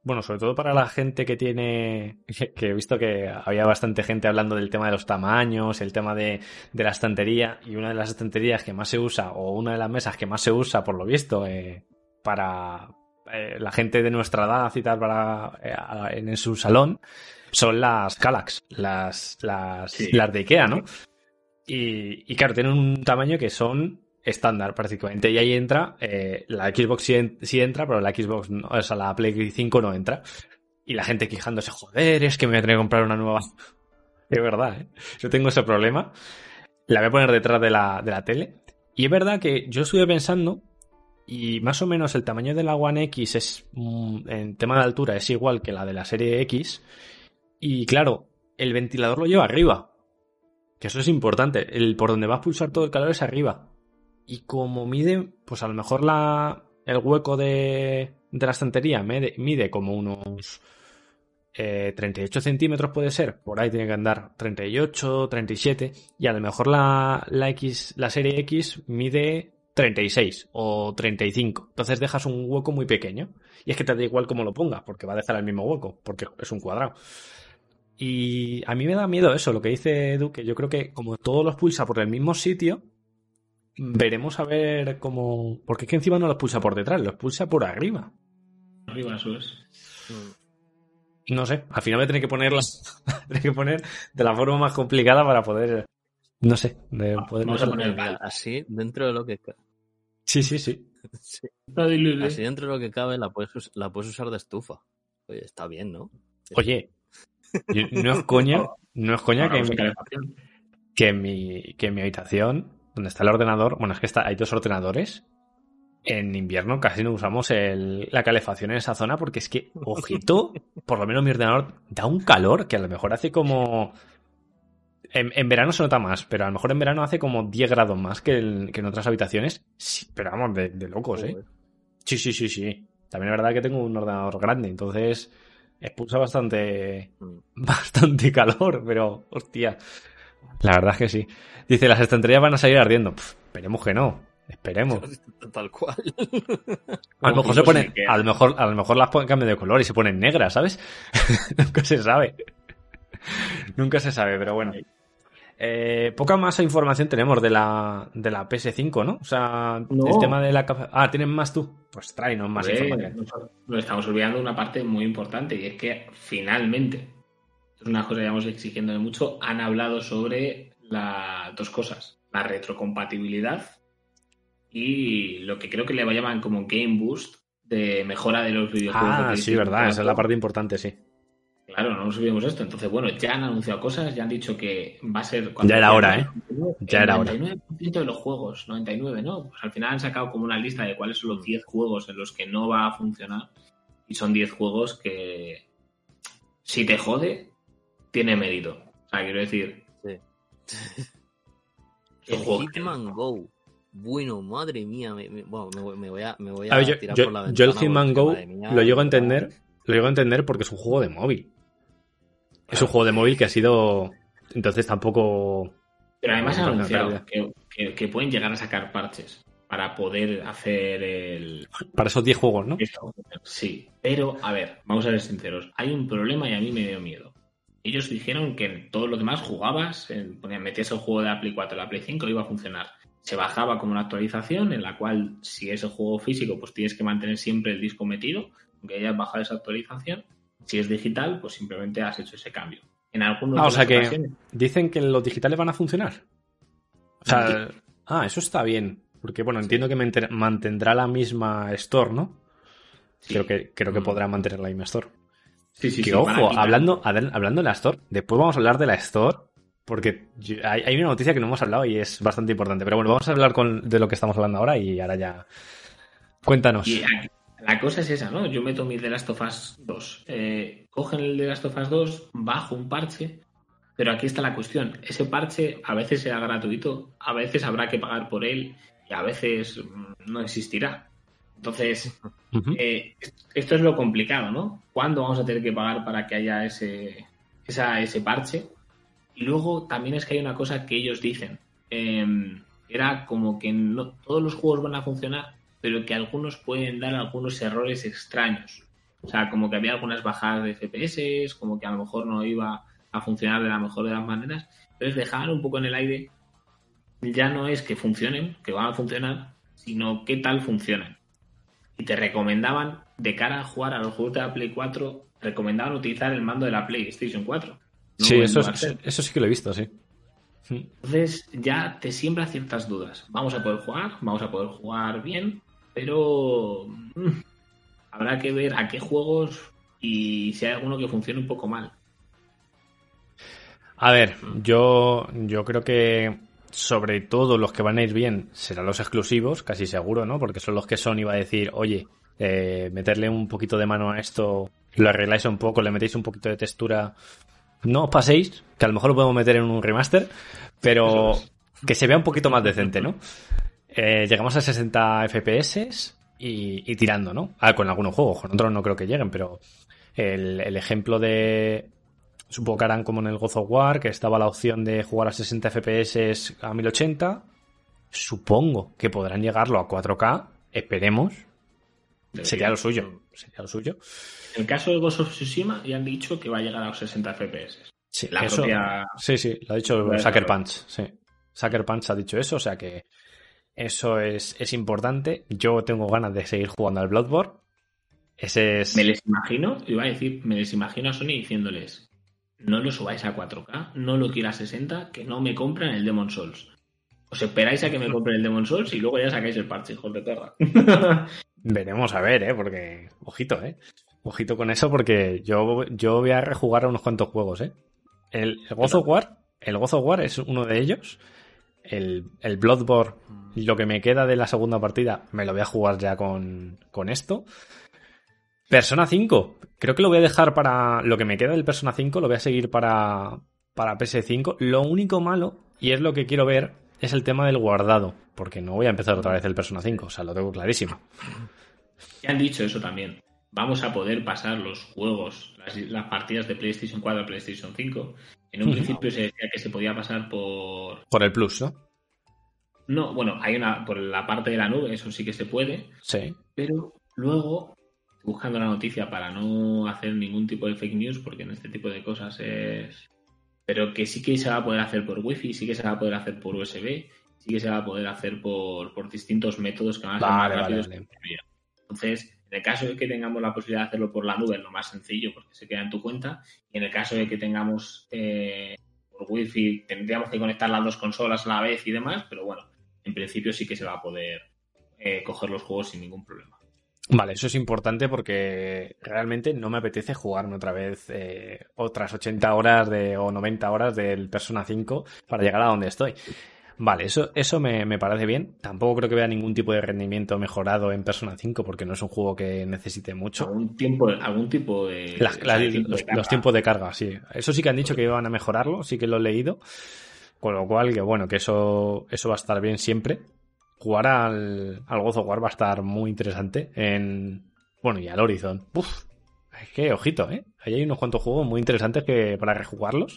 bueno, sobre todo para la gente que tiene, que he visto que había bastante gente hablando del tema de los tamaños, el tema de, de la estantería, y una de las estanterías que más se usa, o una de las mesas que más se usa, por lo visto, eh, para eh, la gente de nuestra edad y tal, para eh, en su salón, son las Kallax, las, las, sí. las de Ikea, ¿no? Y, y claro, tienen un tamaño que son estándar prácticamente, y ahí entra eh, la Xbox sí, en, sí entra, pero la Xbox no, o sea, la Play cinco no entra, y la gente quejándose, joder, es que me voy a tener que comprar una nueva. Es verdad, ¿eh? Yo tengo ese problema, la voy a poner detrás de la, de la tele, y es verdad que yo estuve pensando, y más o menos el tamaño de la One X es, mm, en tema de altura, es igual que la de la serie X, y claro, el ventilador lo lleva arriba, que eso es importante, el por donde va a pulsar todo el calor es arriba. Y como mide, pues a lo mejor la el hueco de, de la estantería mide, mide como unos eh, treinta y ocho centímetros, puede ser. Por ahí tiene que andar treinta y ocho, treinta y siete. Y a lo mejor la, la X, la serie X mide treinta y seis o treinta y cinco. Entonces dejas un hueco muy pequeño. Y es que te da igual cómo lo pongas, porque va a dejar el mismo hueco, porque es un cuadrado. Y a mí me da miedo eso, lo que dice Edu, que yo creo que como todos los pulsa por el mismo sitio, veremos a ver cómo... Porque es que encima no los pulsa por detrás, los pulsa por arriba. Arriba, eso es. No sé, al final voy a tener que ponerlas, tener que poner de la forma más complicada para poder, no sé, de poder Vamos a poner así dentro de lo que cabe. Sí, sí, sí. sí. Así dentro de lo que cabe la puedes, la puedes usar de estufa. Oye, está bien, ¿no? Oye, yo, no es coña, no es coña que, mi, que, en mi, que en mi habitación, donde está el ordenador, bueno, es que está, hay dos ordenadores. En invierno casi no usamos el, la calefacción en esa zona porque es que, ojito, por lo menos mi ordenador da un calor que a lo mejor hace como... En, en verano se nota más, pero a lo mejor en verano hace como diez grados más que, el, que en otras habitaciones. Sí, pero vamos, de, de locos, ¿eh? Sí, sí, sí, sí. También es verdad que tengo un ordenador grande, entonces expulsa bastante, bastante calor, pero, hostia, la verdad es que sí. Dice, las estanterías van a salir ardiendo. Pff, esperemos que no. Esperemos. Tal cual. A lo mejor se pone, a lo mejor, a lo mejor las cambian de color y se ponen negras, ¿sabes? Nunca se sabe. Nunca se sabe, pero bueno. Eh, poca más información tenemos de la de la P S cinco, ¿no? O sea, no. El tema de la... Ah, ¿tienen más tú? Pues tráenos más Oye, información. Nos estamos olvidando una parte muy importante, y es que finalmente, es una cosa que llevamos exigiéndole mucho, han hablado sobre las dos cosas. La retrocompatibilidad y lo que creo que le llaman como Game Boost, de mejora de los videojuegos. Ah, de sí, verdad, esa es la parte importante, sí. Claro, no nos olvidemos esto. Entonces, bueno, ya han anunciado cosas, ya han dicho que va a ser... Ya era hora, ¿eh? Ya era hora. noventa y nueve por ciento de los juegos, noventa y nueve, ¿no? Pues al final han sacado como una lista de cuáles son los diez juegos en los que no va a funcionar. Y son diez juegos que, si te jode, tiene mérito. O sea, quiero decir... Sí. El Hitman Go. Bueno, madre mía, me, me, bueno, me, me voy a, me voy a, a ver, yo, tirar yo, por la ventana. Yo el Hitman Go mía, lo llego a entender, lo llego a entender porque es un juego de móvil. Claro. Es un juego de móvil que ha sido, entonces tampoco... Pero además han anunciado que, que, que pueden llegar a sacar parches para poder hacer el... Para esos diez juegos, ¿no? Sí, pero a ver, vamos a ser sinceros, hay un problema y a mí me dio miedo. Ellos dijeron que en todo lo demás jugabas, en, metías el juego de la Play cuatro, la Play cinco, iba a funcionar. Se bajaba como una actualización en la cual, si es el juego físico, pues tienes que mantener siempre el disco metido, aunque hayas bajado esa actualización. Si es digital, pues simplemente has hecho ese cambio. En algunos ah, o sea que ocasiones... dicen que los digitales van a funcionar. O sea, sí. Ah, eso está bien. Porque, bueno, entiendo que mantendrá la misma store, ¿no? Sí. Creo que, creo que podrá mantener la misma store. Sí, sí, que, sí. ojo, hablando, hablando de la store, después vamos a hablar de la store. Porque hay, hay una noticia que no hemos hablado y es bastante importante. Pero bueno, vamos a hablar con, de lo que estamos hablando ahora y ahora ya... Cuéntanos. Y la cosa es esa, ¿no? Yo meto mi The Last of Us dos. Eh, cogen el The Last of Us dos, bajo un parche, pero aquí está la cuestión. Ese parche a veces será gratuito, a veces habrá que pagar por él y a veces no existirá. Entonces, uh-huh. eh, esto es lo complicado, ¿no? ¿Cuándo vamos a tener que pagar para que haya ese, esa, ese parche? Y luego también es que hay una cosa que ellos dicen. Eh, era como que no todos los juegos van a funcionar, pero que algunos pueden dar algunos errores extraños. O sea, como que había algunas bajadas de F P S, como que a lo mejor no iba a funcionar de la mejor de las maneras. Entonces dejaban un poco en el aire. Ya no es que funcionen, que van a funcionar, sino qué tal funcionan. Y te recomendaban, de cara a jugar a los juegos de la Play cuatro, recomendaban utilizar el mando de la PlayStation cuatro. No sí, eso, es, eso sí que lo he visto, sí. Entonces ya te siembra ciertas dudas. Vamos a poder jugar, vamos a poder jugar bien, pero mmm, habrá que ver a qué juegos y si hay alguno que funcione un poco mal. A ver, yo, yo creo que sobre todo los que van a ir bien serán los exclusivos, casi seguro, ¿no? Porque son los que Sony va a decir, oye, eh, meterle un poquito de mano a esto, lo arregláis un poco, le metéis un poquito de textura, no os paséis, que a lo mejor lo podemos meter en un remaster, pero que se vea un poquito más decente, ¿no? Eh, llegamos a sesenta F P S y, y tirando, ¿no? Ah, con algunos juegos, con otros no creo que lleguen, pero el, el ejemplo de... Supongo que harán como en el God of War, que estaba la opción de jugar a sesenta F P S a mil ochenta. Supongo que podrán llegarlo a cuatro K. Esperemos. Debería. Sería lo suyo. Sería lo suyo. En el caso de Ghost of Tsushima ya han dicho que va a llegar a los sesenta F P S. Sí, la eso, propia... sí, sí, lo ha dicho Sucker Punch. Sí. Sucker Punch ha dicho eso, o sea que eso es, es importante. Yo tengo ganas de seguir jugando al Bloodborne. Ese es... Me les imagino, iba a decir, me les imagino a Sony diciéndoles: no lo subáis a cuatro K, no lo quiero a sesenta, que no me compren el Demon's Souls. Os esperáis a que me compren el Demon's Souls y luego ya sacáis el parche, hijos de perra. Veremos a ver, ¿eh? Porque, ojito, ¿eh? Ojito con eso porque yo, yo voy a rejugar a unos cuantos juegos, ¿eh? El, el God of War, el God of War es uno de ellos. El, el Bloodborne, lo que me queda de la segunda partida, me lo voy a jugar ya con, con esto. Persona cinco, creo que lo voy a dejar para... Lo que me queda del Persona cinco lo voy a seguir para, para P S cinco. Lo único malo, y es lo que quiero ver, es el tema del guardado, porque no voy a empezar otra vez el Persona cinco, o sea, lo tengo clarísimo. Ya han dicho eso también. Vamos a poder pasar los juegos, las, las partidas de PlayStation cuatro a PlayStation cinco. En un principio se decía que se podía pasar por... Por el Plus, ¿no? No, bueno, hay una... Por la parte de la nube, eso sí que se puede. Sí. Pero luego... buscando la noticia para no hacer ningún tipo de fake news, porque en este tipo de cosas es... Pero que sí que se va a poder hacer por Wi-Fi, sí que se va a poder hacer por U S B, sí que se va a poder hacer por, por distintos métodos que van a ser vale, más rápidos. Vale, vale. Entonces, en el caso de que tengamos la posibilidad de hacerlo por la nube, es lo más sencillo, porque se queda en tu cuenta. Y en el caso de que tengamos eh, por Wi-Fi, tendríamos que conectar las dos consolas a la vez y demás, pero bueno, en principio sí que se va a poder eh, coger los juegos sin ningún problema. Vale, eso es importante porque realmente no me apetece jugarme otra vez eh, otras ochenta horas de, o noventa horas del Persona cinco para llegar a donde estoy. Vale, eso, eso me, me parece bien. Tampoco creo que vea ningún tipo de rendimiento mejorado en Persona cinco porque no es un juego que necesite mucho. Algún tiempo, algún tipo de... Las, la, de tiempo los, de los tiempos de carga, sí. Eso sí que han dicho que iban a mejorarlo, sí que lo he leído. Con lo cual, que bueno, que eso, eso va a estar bien siempre. Jugar al, al God of War va a estar muy interesante en... Bueno, y al Horizon. Uf, es que, ojito, ¿eh? Ahí hay unos cuantos juegos muy interesantes que para rejugarlos.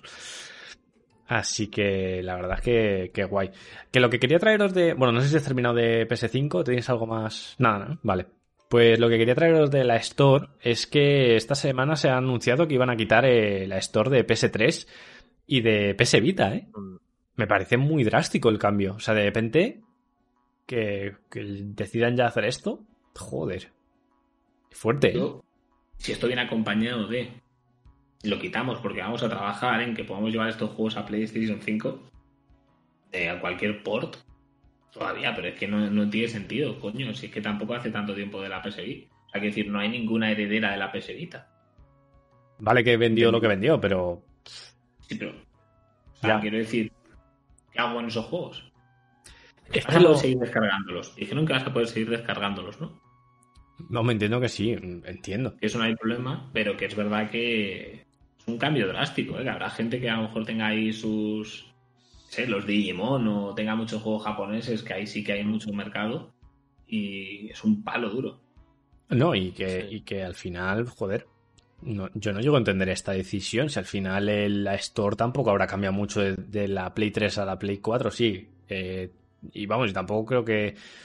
Así que la verdad es que, que guay. Que lo que quería traeros de... Bueno, no sé si has terminado de P S cinco, ¿tenéis algo más? Nada, ¿no? Vale. Pues lo que quería traeros de la Store es que esta semana se ha anunciado que iban a quitar eh, la Store de P S tres y de P S Vita, ¿eh? Me parece muy drástico el cambio. O sea, de repente... Que, que decidan ya hacer esto, joder, fuerte. Yo, si esto viene acompañado de lo quitamos porque vamos a trabajar en que podamos llevar estos juegos a PlayStation cinco, eh, a cualquier port, todavía, pero es que no, no tiene sentido, coño, si es que tampoco hace tanto tiempo de la P S Vita. O sea, que decir, no hay ninguna heredera de la P S Vita. Vale que vendió lo que vendió, pero... Sí, pero... O sea, ya. Quiero decir, ¿qué hago en esos juegos? Es vas que a poder lo... seguir descargándolos. Dijeron que vas a poder seguir descargándolos, ¿no? No, me entiendo que sí, entiendo. Que eso no hay problema, pero que es verdad que es un cambio drástico, ¿eh? Que habrá gente que a lo mejor tenga ahí sus... sé, los Digimon o tenga muchos juegos japoneses, que ahí sí que hay mucho mercado y es un palo duro. No, y que, sí. y que al final, joder, no, yo no llego a entender esta decisión. Si al final el, la Store tampoco habrá cambiado mucho de, de la Play tres a la Play cuatro, sí. Eh, y vamos, y tampoco creo que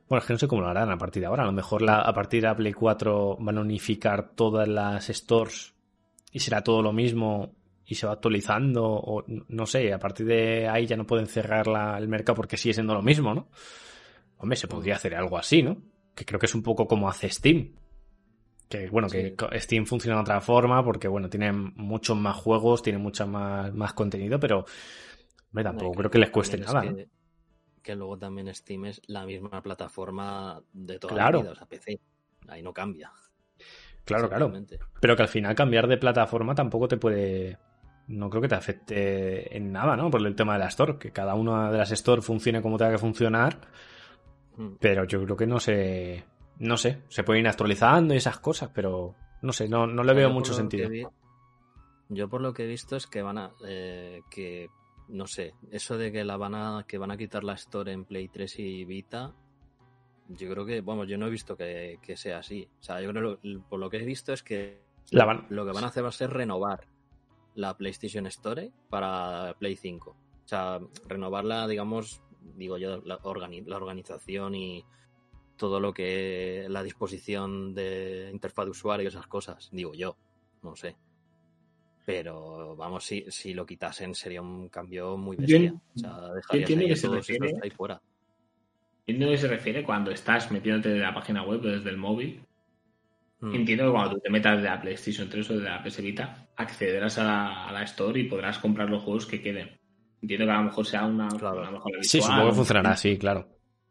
Bueno, es que no sé cómo lo harán a partir de ahora. A lo mejor la, a partir de la Play cuatro van a unificar todas las stores y será todo lo mismo y se va actualizando, o no sé, a partir de ahí ya no pueden cerrar la, el mercado porque sigue siendo lo mismo, ¿no? Hombre, se podría hacer algo así, ¿no? Que creo que es un poco como hace Steam. Que bueno, sí. que Steam funciona de otra forma porque bueno, tiene muchos más juegos, tiene mucho más, más contenido, pero hombre, tampoco no, creo que, que les cueste nada, que... ¿no? Que luego también Steam es la misma plataforma de toda claro. la vida, o sea, P C. Ahí no cambia. Claro, claro. Pero que al final cambiar de plataforma tampoco te puede... No creo que te afecte en nada, ¿no? Por el tema de la Store. Que cada una de las Store funcione como tenga que funcionar. Hmm. Pero yo creo que no sé... No sé. Se pueden ir actualizando y esas cosas, pero... No sé, no, no le veo mucho sentido. Vi, yo por lo que he visto es que van a... Eh, que... No sé, eso de que la van a que van a quitar la Store en Play tres y Vita, yo creo que, vamos, yo no he visto que, que sea así. O sea, yo creo que por lo que he visto es que la van... lo que van a hacer va a ser renovar la PlayStation Store para Play cinco. O sea, renovarla, digamos, digo yo, la, organi- la organización y todo lo que la disposición de interfaz de usuario y esas cosas, digo yo, no sé. Pero, vamos, si, si lo quitasen sería un cambio muy bestia. O sea, dejarías ahí a todos esos ahí fuera. Entiendo que se refiere cuando estás metiéndote de la página web desde el móvil. Mm. Entiendo que cuando tú te metas de la PlayStation tres o de la P S Vita, accederás a la, a la Store y podrás comprar los juegos que queden. Entiendo que a lo mejor sea una, claro. una mejor Sí, supongo que funcionará así, claro.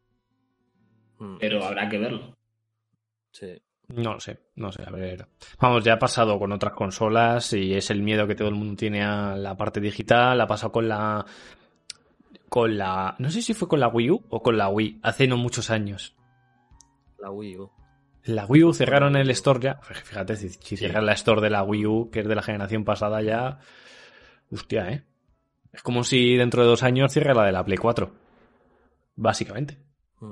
Pero habrá que verlo. Sí. No lo sé, no sé, a ver. Vamos, ya ha pasado con otras consolas y es el miedo que todo el mundo tiene a la parte digital. Ha pasado con la... Con la... No sé si fue con la Wii U o con la Wii, hace no muchos años. La Wii U. La Wii U cerraron el store ya. Fíjate, si, si cierran la store de la Wii U, que es de la generación pasada ya... Hostia, ¿eh? Es como si dentro de dos años cierre la de la Play cuatro. Básicamente. Mm.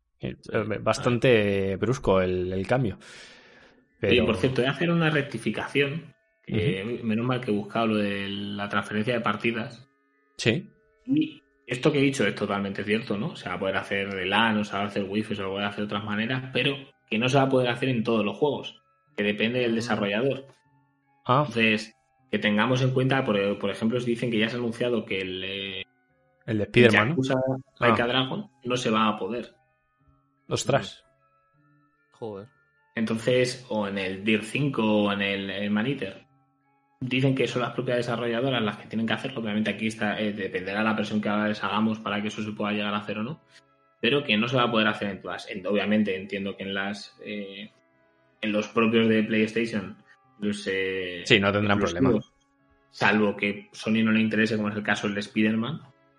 Bastante brusco el, el cambio. Pero... Y por cierto, voy a hacer una rectificación. Que uh-huh. Menos mal que he buscado lo de la transferencia de partidas. Sí. Y esto que he dicho es totalmente cierto, ¿no? Se va a poder hacer de LAN, o se va a hacer Wi-Fi, se va a poder hacer de otras maneras, pero que no se va a poder hacer en todos los juegos. Que depende del desarrollador. Ah. Entonces, que tengamos en cuenta, por, por ejemplo, os dicen que ya se ha anunciado que el... Eh, el de Spider-Man, ¿no? Like ah. a Dragon no se va a poder. Ostras. Joder. Entonces, o en el Dirt cinco o en el, el Man-Eater, dicen que son las propias desarrolladoras las que tienen que hacerlo. Obviamente aquí está, eh, dependerá de la versión que ahora les hagamos para que eso se pueda llegar a hacer o no. Pero que no se va a poder hacer en todas. Obviamente entiendo que en las eh, en los propios de PlayStation los, eh, sí, no tendrán problema. Salvo que Sony no le interese, como es el caso del de Spider-Man,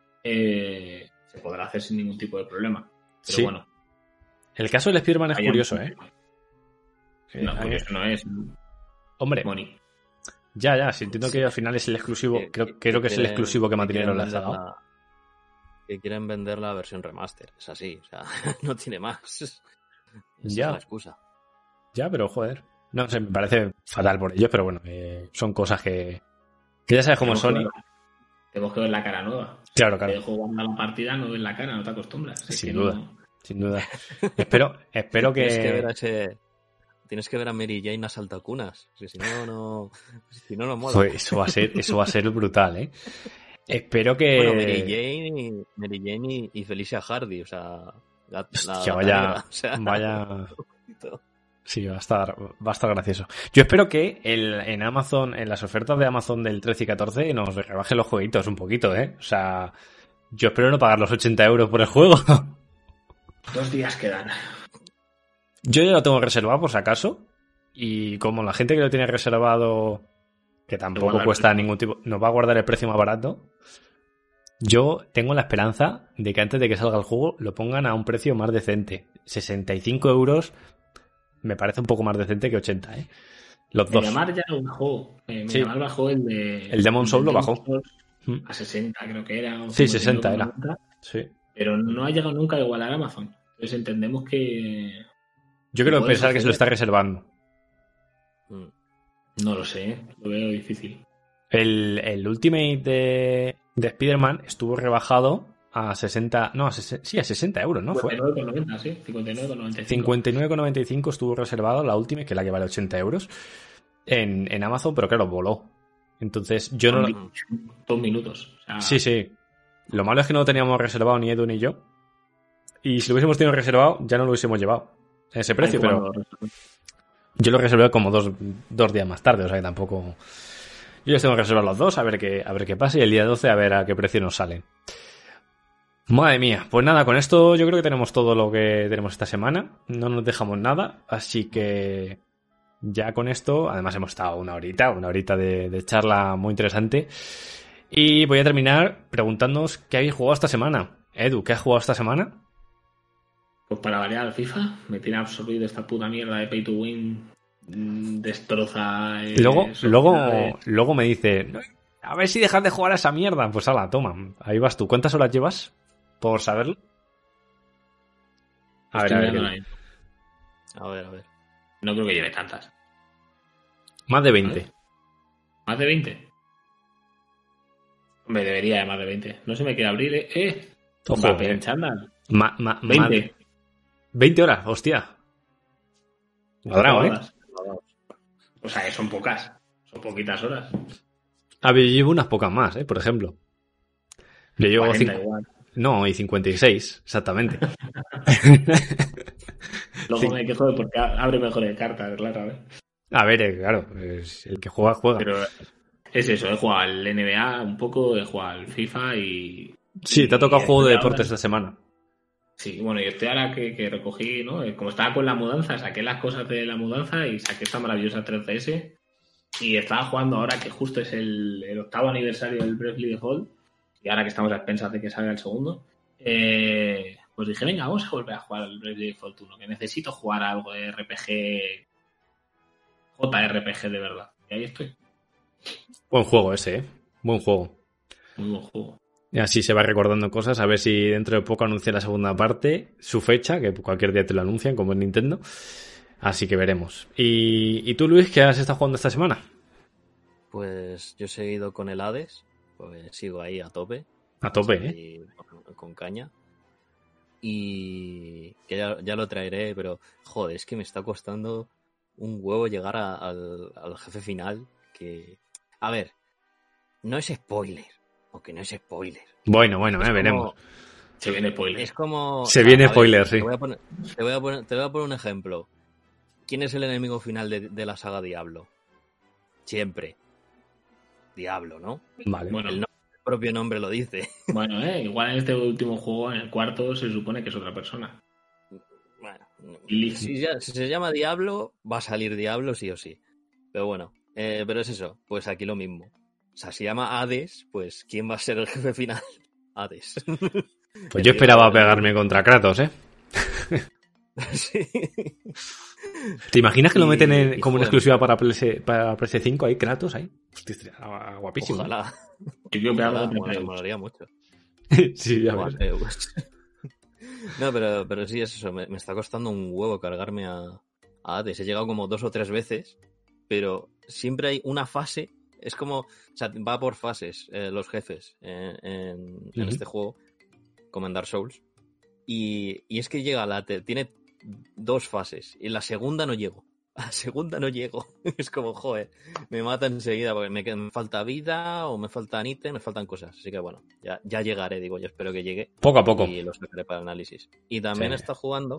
eh, se podrá hacer sin ningún tipo de problema. Pero sí. bueno. El caso del Spider-Man es curioso, ¿eh? No, eh, curioso no es. Hombre. Money. Ya, ya, si entiendo que al final es el exclusivo, que, creo, que, creo que que es el exclusivo que mantienen la saga. La, que quieren vender la versión remaster, es así, o sea, no tiene más. Esa ya. es la excusa. Ya, pero joder. No sé, me parece fatal por ellos, pero bueno, eh, son cosas que, que ya sabes cómo son. Ver, tenemos que ver la cara nueva. Claro, claro. Te jugando a la partida, no ves la cara, no te acostumbras. Sin duda, no... sin duda. espero, espero que... Tienes que ver a ese... Tienes que ver a Mary Jane a saltacunas. Si no, no. Si no, no mola. Pues eso va a ser, eso va a ser brutal, ¿eh? Espero que. Bueno, Mary Jane y, Mary Jane y, y Felicia Hardy, o sea. La, la, que la vaya. tarea, o sea, vaya. Sí, va a estar, va a estar gracioso. Yo espero que el, en Amazon, en las ofertas de Amazon del trece y catorce, nos rebajen los jueguitos un poquito, ¿eh? O sea, yo espero no pagar los ochenta euros por el juego. Dos días quedan. Yo ya lo tengo reservado por si acaso. Y como la gente que lo tiene reservado, que tampoco cuesta ningún tipo, nos va a guardar el precio más barato. Yo tengo la esperanza de que antes de que salga el juego lo pongan a un precio más decente. sesenta y cinco euros me parece un poco más decente que ochenta, ¿eh? Los dos. Mediamar ya lo bajó. Eh, Mediamar sí. bajó el de... El Demon's Souls lo bajó. A sesenta creo que era. Sí, sesenta era. Sí. Pero no ha llegado nunca a igualar a Amazon. Entonces entendemos que... Yo quiero pensar que se lo está reservando. No lo sé, lo veo difícil. El, el Ultimate de, de Spider-Man estuvo rebajado a sesenta, no, a sesenta, sí, a sesenta euros, ¿no? Fue cincuenta y nueve con noventa, sí, cincuenta y nueve con noventa y cinco. cincuenta y nueve con noventa y cinco estuvo reservado la Ultimate, que es la que vale ochenta euros, en, en Amazon, pero claro, voló. Entonces, yo no... Lo... Dos minutos. O sea... Sí, sí. Lo malo es que no lo teníamos reservado ni Edu ni yo. Y si lo hubiésemos tenido reservado, ya no lo hubiésemos llevado en ese precio, pero... Yo lo reservé como dos, dos días más tarde, o sea que tampoco... Yo les tengo que reservar los dos, a ver qué, a ver qué pasa, y el día doce a ver a qué precio nos salen. Madre mía, pues nada, con esto yo creo que tenemos todo lo que tenemos esta semana. No nos dejamos nada, así que ya con esto, además hemos estado una horita, una horita de, de charla muy interesante. Y voy a terminar preguntándoos qué habéis jugado esta semana. Edu, ¿qué has jugado esta semana? Pues para variar al FIFA, me tiene absorbido esta puta mierda de Pay to Win, destroza... Eh, luego, luego, luego me dice, a ver si dejas de jugar a esa mierda. Pues ala, toma, ahí vas tú. ¿Cuántas horas llevas? Por saberlo. A ver, a ver, a ver, a ver. No creo que lleve tantas. Más de veinte. ¿Más de veinte? Me debería de más de veinte. No se me quiere abrir, ¿eh? ¿Eh? Ojo, eh. Ma, ma, veinte. Ma, veinte horas, hostia. Cuadrado, ¿eh? O sea, que son pocas. Son poquitas horas. A ver, yo llevo unas pocas más, ¿eh? Por ejemplo. Yo llevo cuarenta cinco... igual. No, y cincuenta y seis, exactamente. Luego me quejo de porque abre mejores cartas, claro. ¿eh? A ver, eh, claro, es el que juega, juega. Pero es eso, he jugado al N B A un poco, he jugado al FIFA y... Sí, y, te ha tocado y juego de ahora... deportes esta semana. Sí, bueno, y estoy ahora que, que recogí, ¿no? Como estaba con la mudanza, saqué las cosas de la mudanza y saqué esta maravillosa tres D S y estaba jugando ahora que justo es el, el octavo aniversario del Bravely Default y ahora que estamos a expensas de que salga el segundo, eh, pues dije, venga, vamos a volver a jugar al Bravely Default uno, que necesito jugar a algo de R P G, J R P G de verdad. Y ahí estoy. Buen juego ese, ¿eh? Buen juego. Muy buen juego. Y así se va recordando cosas, a ver si dentro de poco anuncia la segunda parte, su fecha, que cualquier día te lo anuncian, como en Nintendo. Así que veremos. ¿Y, y tú, Luis, qué has estado jugando esta semana? Pues yo he seguido con el Hades, pues sigo ahí a tope. A tope, ¿eh? Con, con caña. Y que ya, ya lo traeré, pero joder, es que me está costando un huevo llegar a, al, al jefe final. Que, a ver, no es spoiler. Aunque no es spoiler. Bueno, bueno, eh, como, veremos. Se viene spoiler. Es como... Se o sea, viene ver, spoiler, sí. Te voy, a poner, te, voy a poner, te voy a poner un ejemplo. ¿Quién es el enemigo final de, de la saga Diablo? Siempre. Diablo, ¿no? Vale. Bueno, el, no, el propio nombre lo dice. Bueno, eh, igual en este último juego, en el cuarto, se supone que es otra persona. Bueno, si, ya, si se llama Diablo, va a salir Diablo sí o sí. Pero bueno, eh, pero es eso. Pues aquí lo mismo. O sea, si llama Hades, pues ¿quién va a ser el jefe final? Hades. Pues yo esperaba pegarme contra Kratos, ¿eh? Sí. ¿Te imaginas que y, lo meten en, como joder, una exclusiva para P S, para P S cinco ahí, Kratos ahí? Hostia, guapísimo. Ojalá. Yo quiero pegarme Ojalá, contra me molaría mucho. Sí, ya ves. No, pero, pero sí es eso. Me, me está costando un huevo cargarme a, a Hades. He llegado como dos o tres veces, pero siempre hay una fase. Es como, o sea, va por fases eh, los jefes en, en, uh-huh. en este juego, como en Dark Souls. Y, y es que llega la... Tiene dos fases. Y en la segunda no llego. A la segunda no llego. Es como, joder, me mata enseguida porque me, me falta vida o me faltan ítems, me faltan cosas. Así que bueno, ya, ya llegaré, digo, yo espero que llegue. Poco a poco. Y lo sacaré para análisis. Y también sí. Está jugando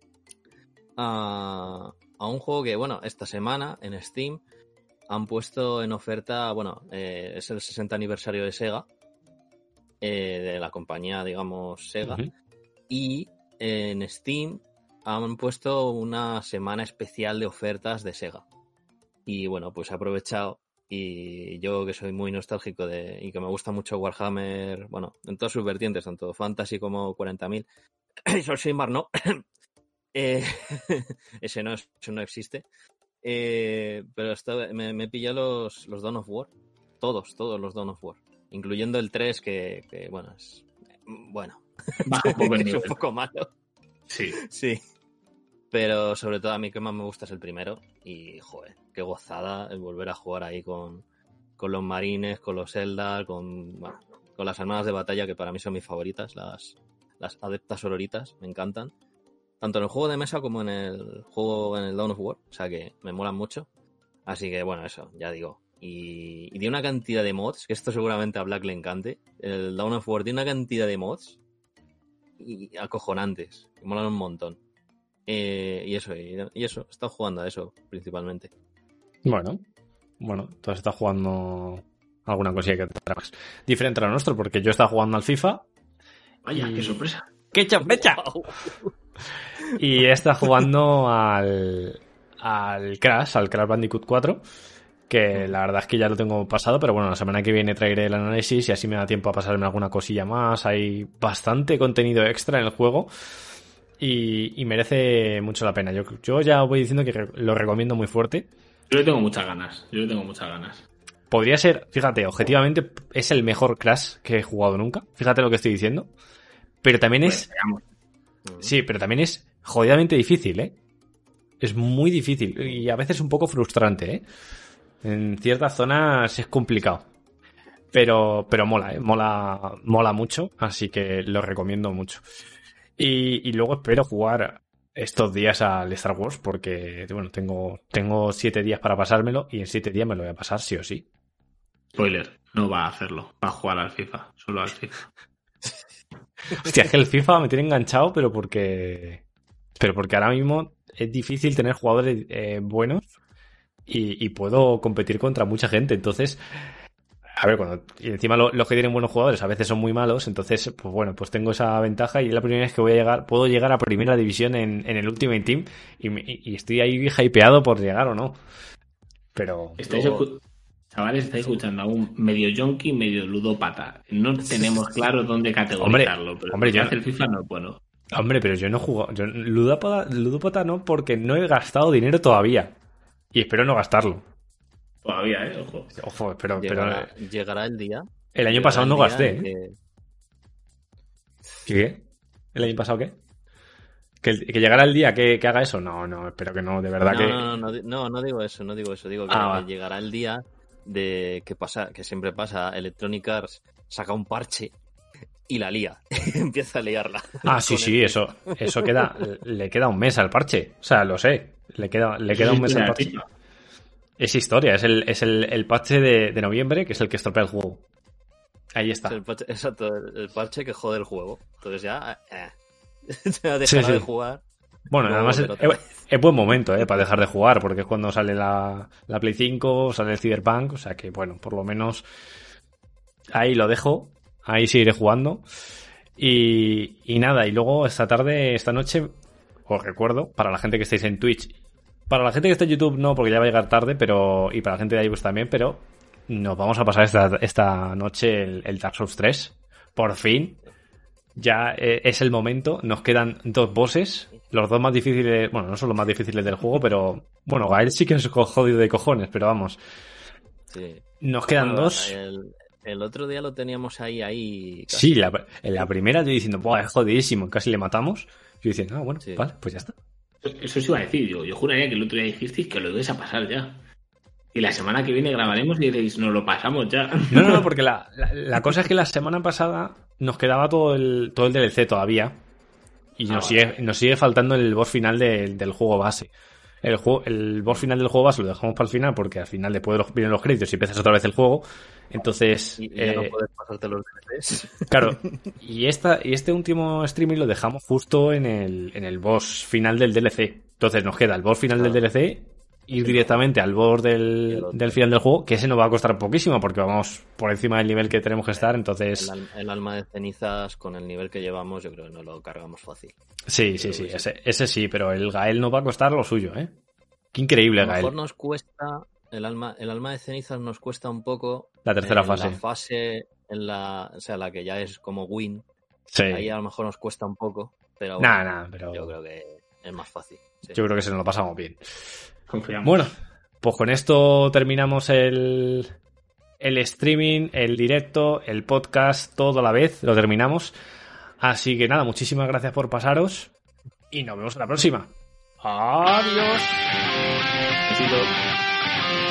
a, a un juego que, bueno, esta semana en Steam han puesto en oferta, bueno, eh, es el sesenta aniversario de Sega, eh, de la compañía, digamos, Sega. Uh-huh. Y eh, en Steam han puesto una semana especial de ofertas de Sega. Y bueno, pues he aprovechado. Y yo que soy muy nostálgico de y que me gusta mucho Warhammer, bueno, en todas sus vertientes, tanto Fantasy como cuarenta mil. Soul Sigmar no. eh, ese no, ese no existe. Eh, pero esto, me, me pillé los, los Dawn of War. Todos, todos los Dawn of War. Incluyendo el tres que, que bueno, es... Bueno. Baja un poco el es nivel. un poco malo. Sí. Sí. Pero sobre todo a mí que más me gusta es el primero. Y, joder, qué gozada el volver a jugar ahí con, con los marines, con los Eldar, con, bueno, con las armadas de batalla, que para mí son mis favoritas, las, las adeptas sororitas, me encantan. Tanto en el juego de mesa como en el juego, en el Dawn of War, o sea que me molan mucho. Así que bueno, eso, ya digo. Y, y de una cantidad de mods, que esto seguramente a Black le encante, el Dawn of War tiene una cantidad de mods y acojonantes, que molan un montón. Eh, y eso, y, y eso, he estado jugando a eso principalmente. Bueno, bueno, entonces estás jugando alguna cosilla que te más diferente a lo nuestro, porque yo estaba jugando al FIFA. Vaya, y... qué sorpresa. ¡Qué chafecha! Wow. Y está jugando al, al Crash, al Crash Bandicoot cuatro, que la verdad es que ya lo tengo pasado, pero bueno, la semana que viene traeré el análisis y así me da tiempo a pasarme alguna cosilla más. Hay bastante contenido extra en el juego y, y merece mucho la pena. Yo, yo ya voy diciendo que lo recomiendo muy fuerte. Yo le tengo muchas ganas, yo le tengo muchas ganas. Podría ser, fíjate, objetivamente es el mejor Crash que he jugado nunca. Fíjate lo que estoy diciendo. Pero también es... Pues, veamos. Sí, pero también es jodidamente difícil, ¿eh? Es muy difícil y a veces un poco frustrante, ¿eh? En ciertas zonas es complicado. Pero, pero mola, ¿eh? Mola, mola mucho, así que lo recomiendo mucho. Y, y luego espero jugar estos días al Star Wars porque, bueno, tengo, tengo siete días para pasármelo y en siete días me lo voy a pasar sí o sí. Spoiler, no va a hacerlo, va a jugar al FIFA, solo al FIFA. Hostia, es que el FIFA me tiene enganchado, pero porque... Pero porque ahora mismo es difícil tener jugadores eh, buenos y, y puedo competir contra mucha gente. Entonces, a ver, cuando y encima lo, los que tienen buenos jugadores a veces son muy malos, entonces, pues bueno, pues tengo esa ventaja y es la primera vez que voy a llegar, puedo llegar a primera división en, en el Ultimate Team y, y estoy ahí hypeado por llegar o no. Pero... ¿Estáis luego... Chavales, estáis escuchando a un medio yonki, medio ludópata. No tenemos claro dónde categorizarlo, hombre, pero hombre, yo... el FIFA no es bueno. Hombre, pero yo no juego... Yo, ludópata, ludópata no, porque no he gastado dinero todavía. Y espero no gastarlo. Todavía, ¿eh? Ojo. Ojo, pero... Llegará, pero... llegará el día... El año pasado no gasté, ¿eh? Que... ¿Qué? ¿El año pasado qué? ¿Que, el, que llegara el día que, que haga eso? No, no, espero que no, de verdad no, que... No, no, no, no, no digo eso, no digo eso. Digo que, ah, que llegará el día... de que pasa, que siempre pasa, Electronic Arts saca un parche y la lía, empieza a liarla. Ah, sí, sí, eso, eso queda, le queda un mes al parche, o sea, lo sé, le queda, le queda un mes al parche. Es historia, es el, es el, el parche de, de noviembre, que es el que estropea el juego. Ahí está. Es el parche, exacto, el parche que jode el juego. Entonces ya, eh, ya dejará sí, sí. de jugar. Bueno, además es, es, es buen momento, ¿eh? Para dejar de jugar, porque es cuando sale la, la Play cinco, sale el Cyberpunk, o sea que, bueno, por lo menos ahí lo dejo, ahí seguiré jugando. Y, y nada, y luego esta tarde, esta noche, os recuerdo, para la gente que estáis en Twitch, para la gente que está en YouTube no, porque ya va a llegar tarde, pero y para la gente de iVoox también, pero nos vamos a pasar esta, esta noche el, el Dark Souls tres, por fin. Ya eh, es el momento, nos quedan dos bosses, los dos más difíciles, bueno, no son los más difíciles del juego, pero bueno, Gael sí que es jodido de cojones, pero vamos. Sí. Nos quedan bueno, dos. El, el otro día lo teníamos ahí, ahí. Casi. Sí, la, en la primera yo diciendo, buah, es jodidísimo, casi le matamos. Yo diciendo, ah, bueno, sí. Vale, pues ya está. Eso os iba a decir, digo, yo juraría que el otro día dijisteis que lo ibais a pasar ya. Y la semana que viene grabaremos y diréis, nos lo pasamos ya. No, no, no, porque la, la, la cosa es que la semana pasada nos quedaba todo el, todo el D L C todavía. Y ah, nos, vale. sigue, nos sigue faltando el boss final de, del juego base. El, juego, el boss final del juego base lo dejamos para el final porque al final después de los, vienen los créditos y empiezas otra vez el juego. Entonces... Y, y ya eh, no puedes pasarte los D L Cs. Claro. Y, esta, y este último streaming lo dejamos justo en el, en el boss final del D L C. Entonces nos queda el boss final claro. del D L C... ir directamente al boss del, del final del juego, que ese nos va a costar poquísimo porque vamos por encima del nivel que tenemos que estar, entonces... El, el alma de cenizas con el nivel que llevamos yo creo que no lo cargamos fácil. Sí, sí, sí, ese, ese sí, pero el Gael nos va a costar lo suyo, ¿eh? Qué increíble, Gael. A lo mejor nos cuesta, el alma, el alma de cenizas nos cuesta un poco... La tercera en fase. La fase, en la, o sea, la que ya es como win, sí. Ahí a lo mejor nos cuesta un poco, pero bueno, nah, nah, pero... yo creo que es más fácil. Sí. Yo creo que se nos lo pasamos bien. Confiamos. Bueno, pues con esto terminamos el, el streaming, el directo, el podcast, todo a la vez, lo terminamos. Así que nada, muchísimas gracias por pasaros y nos vemos en la próxima. Adiós. Besitos.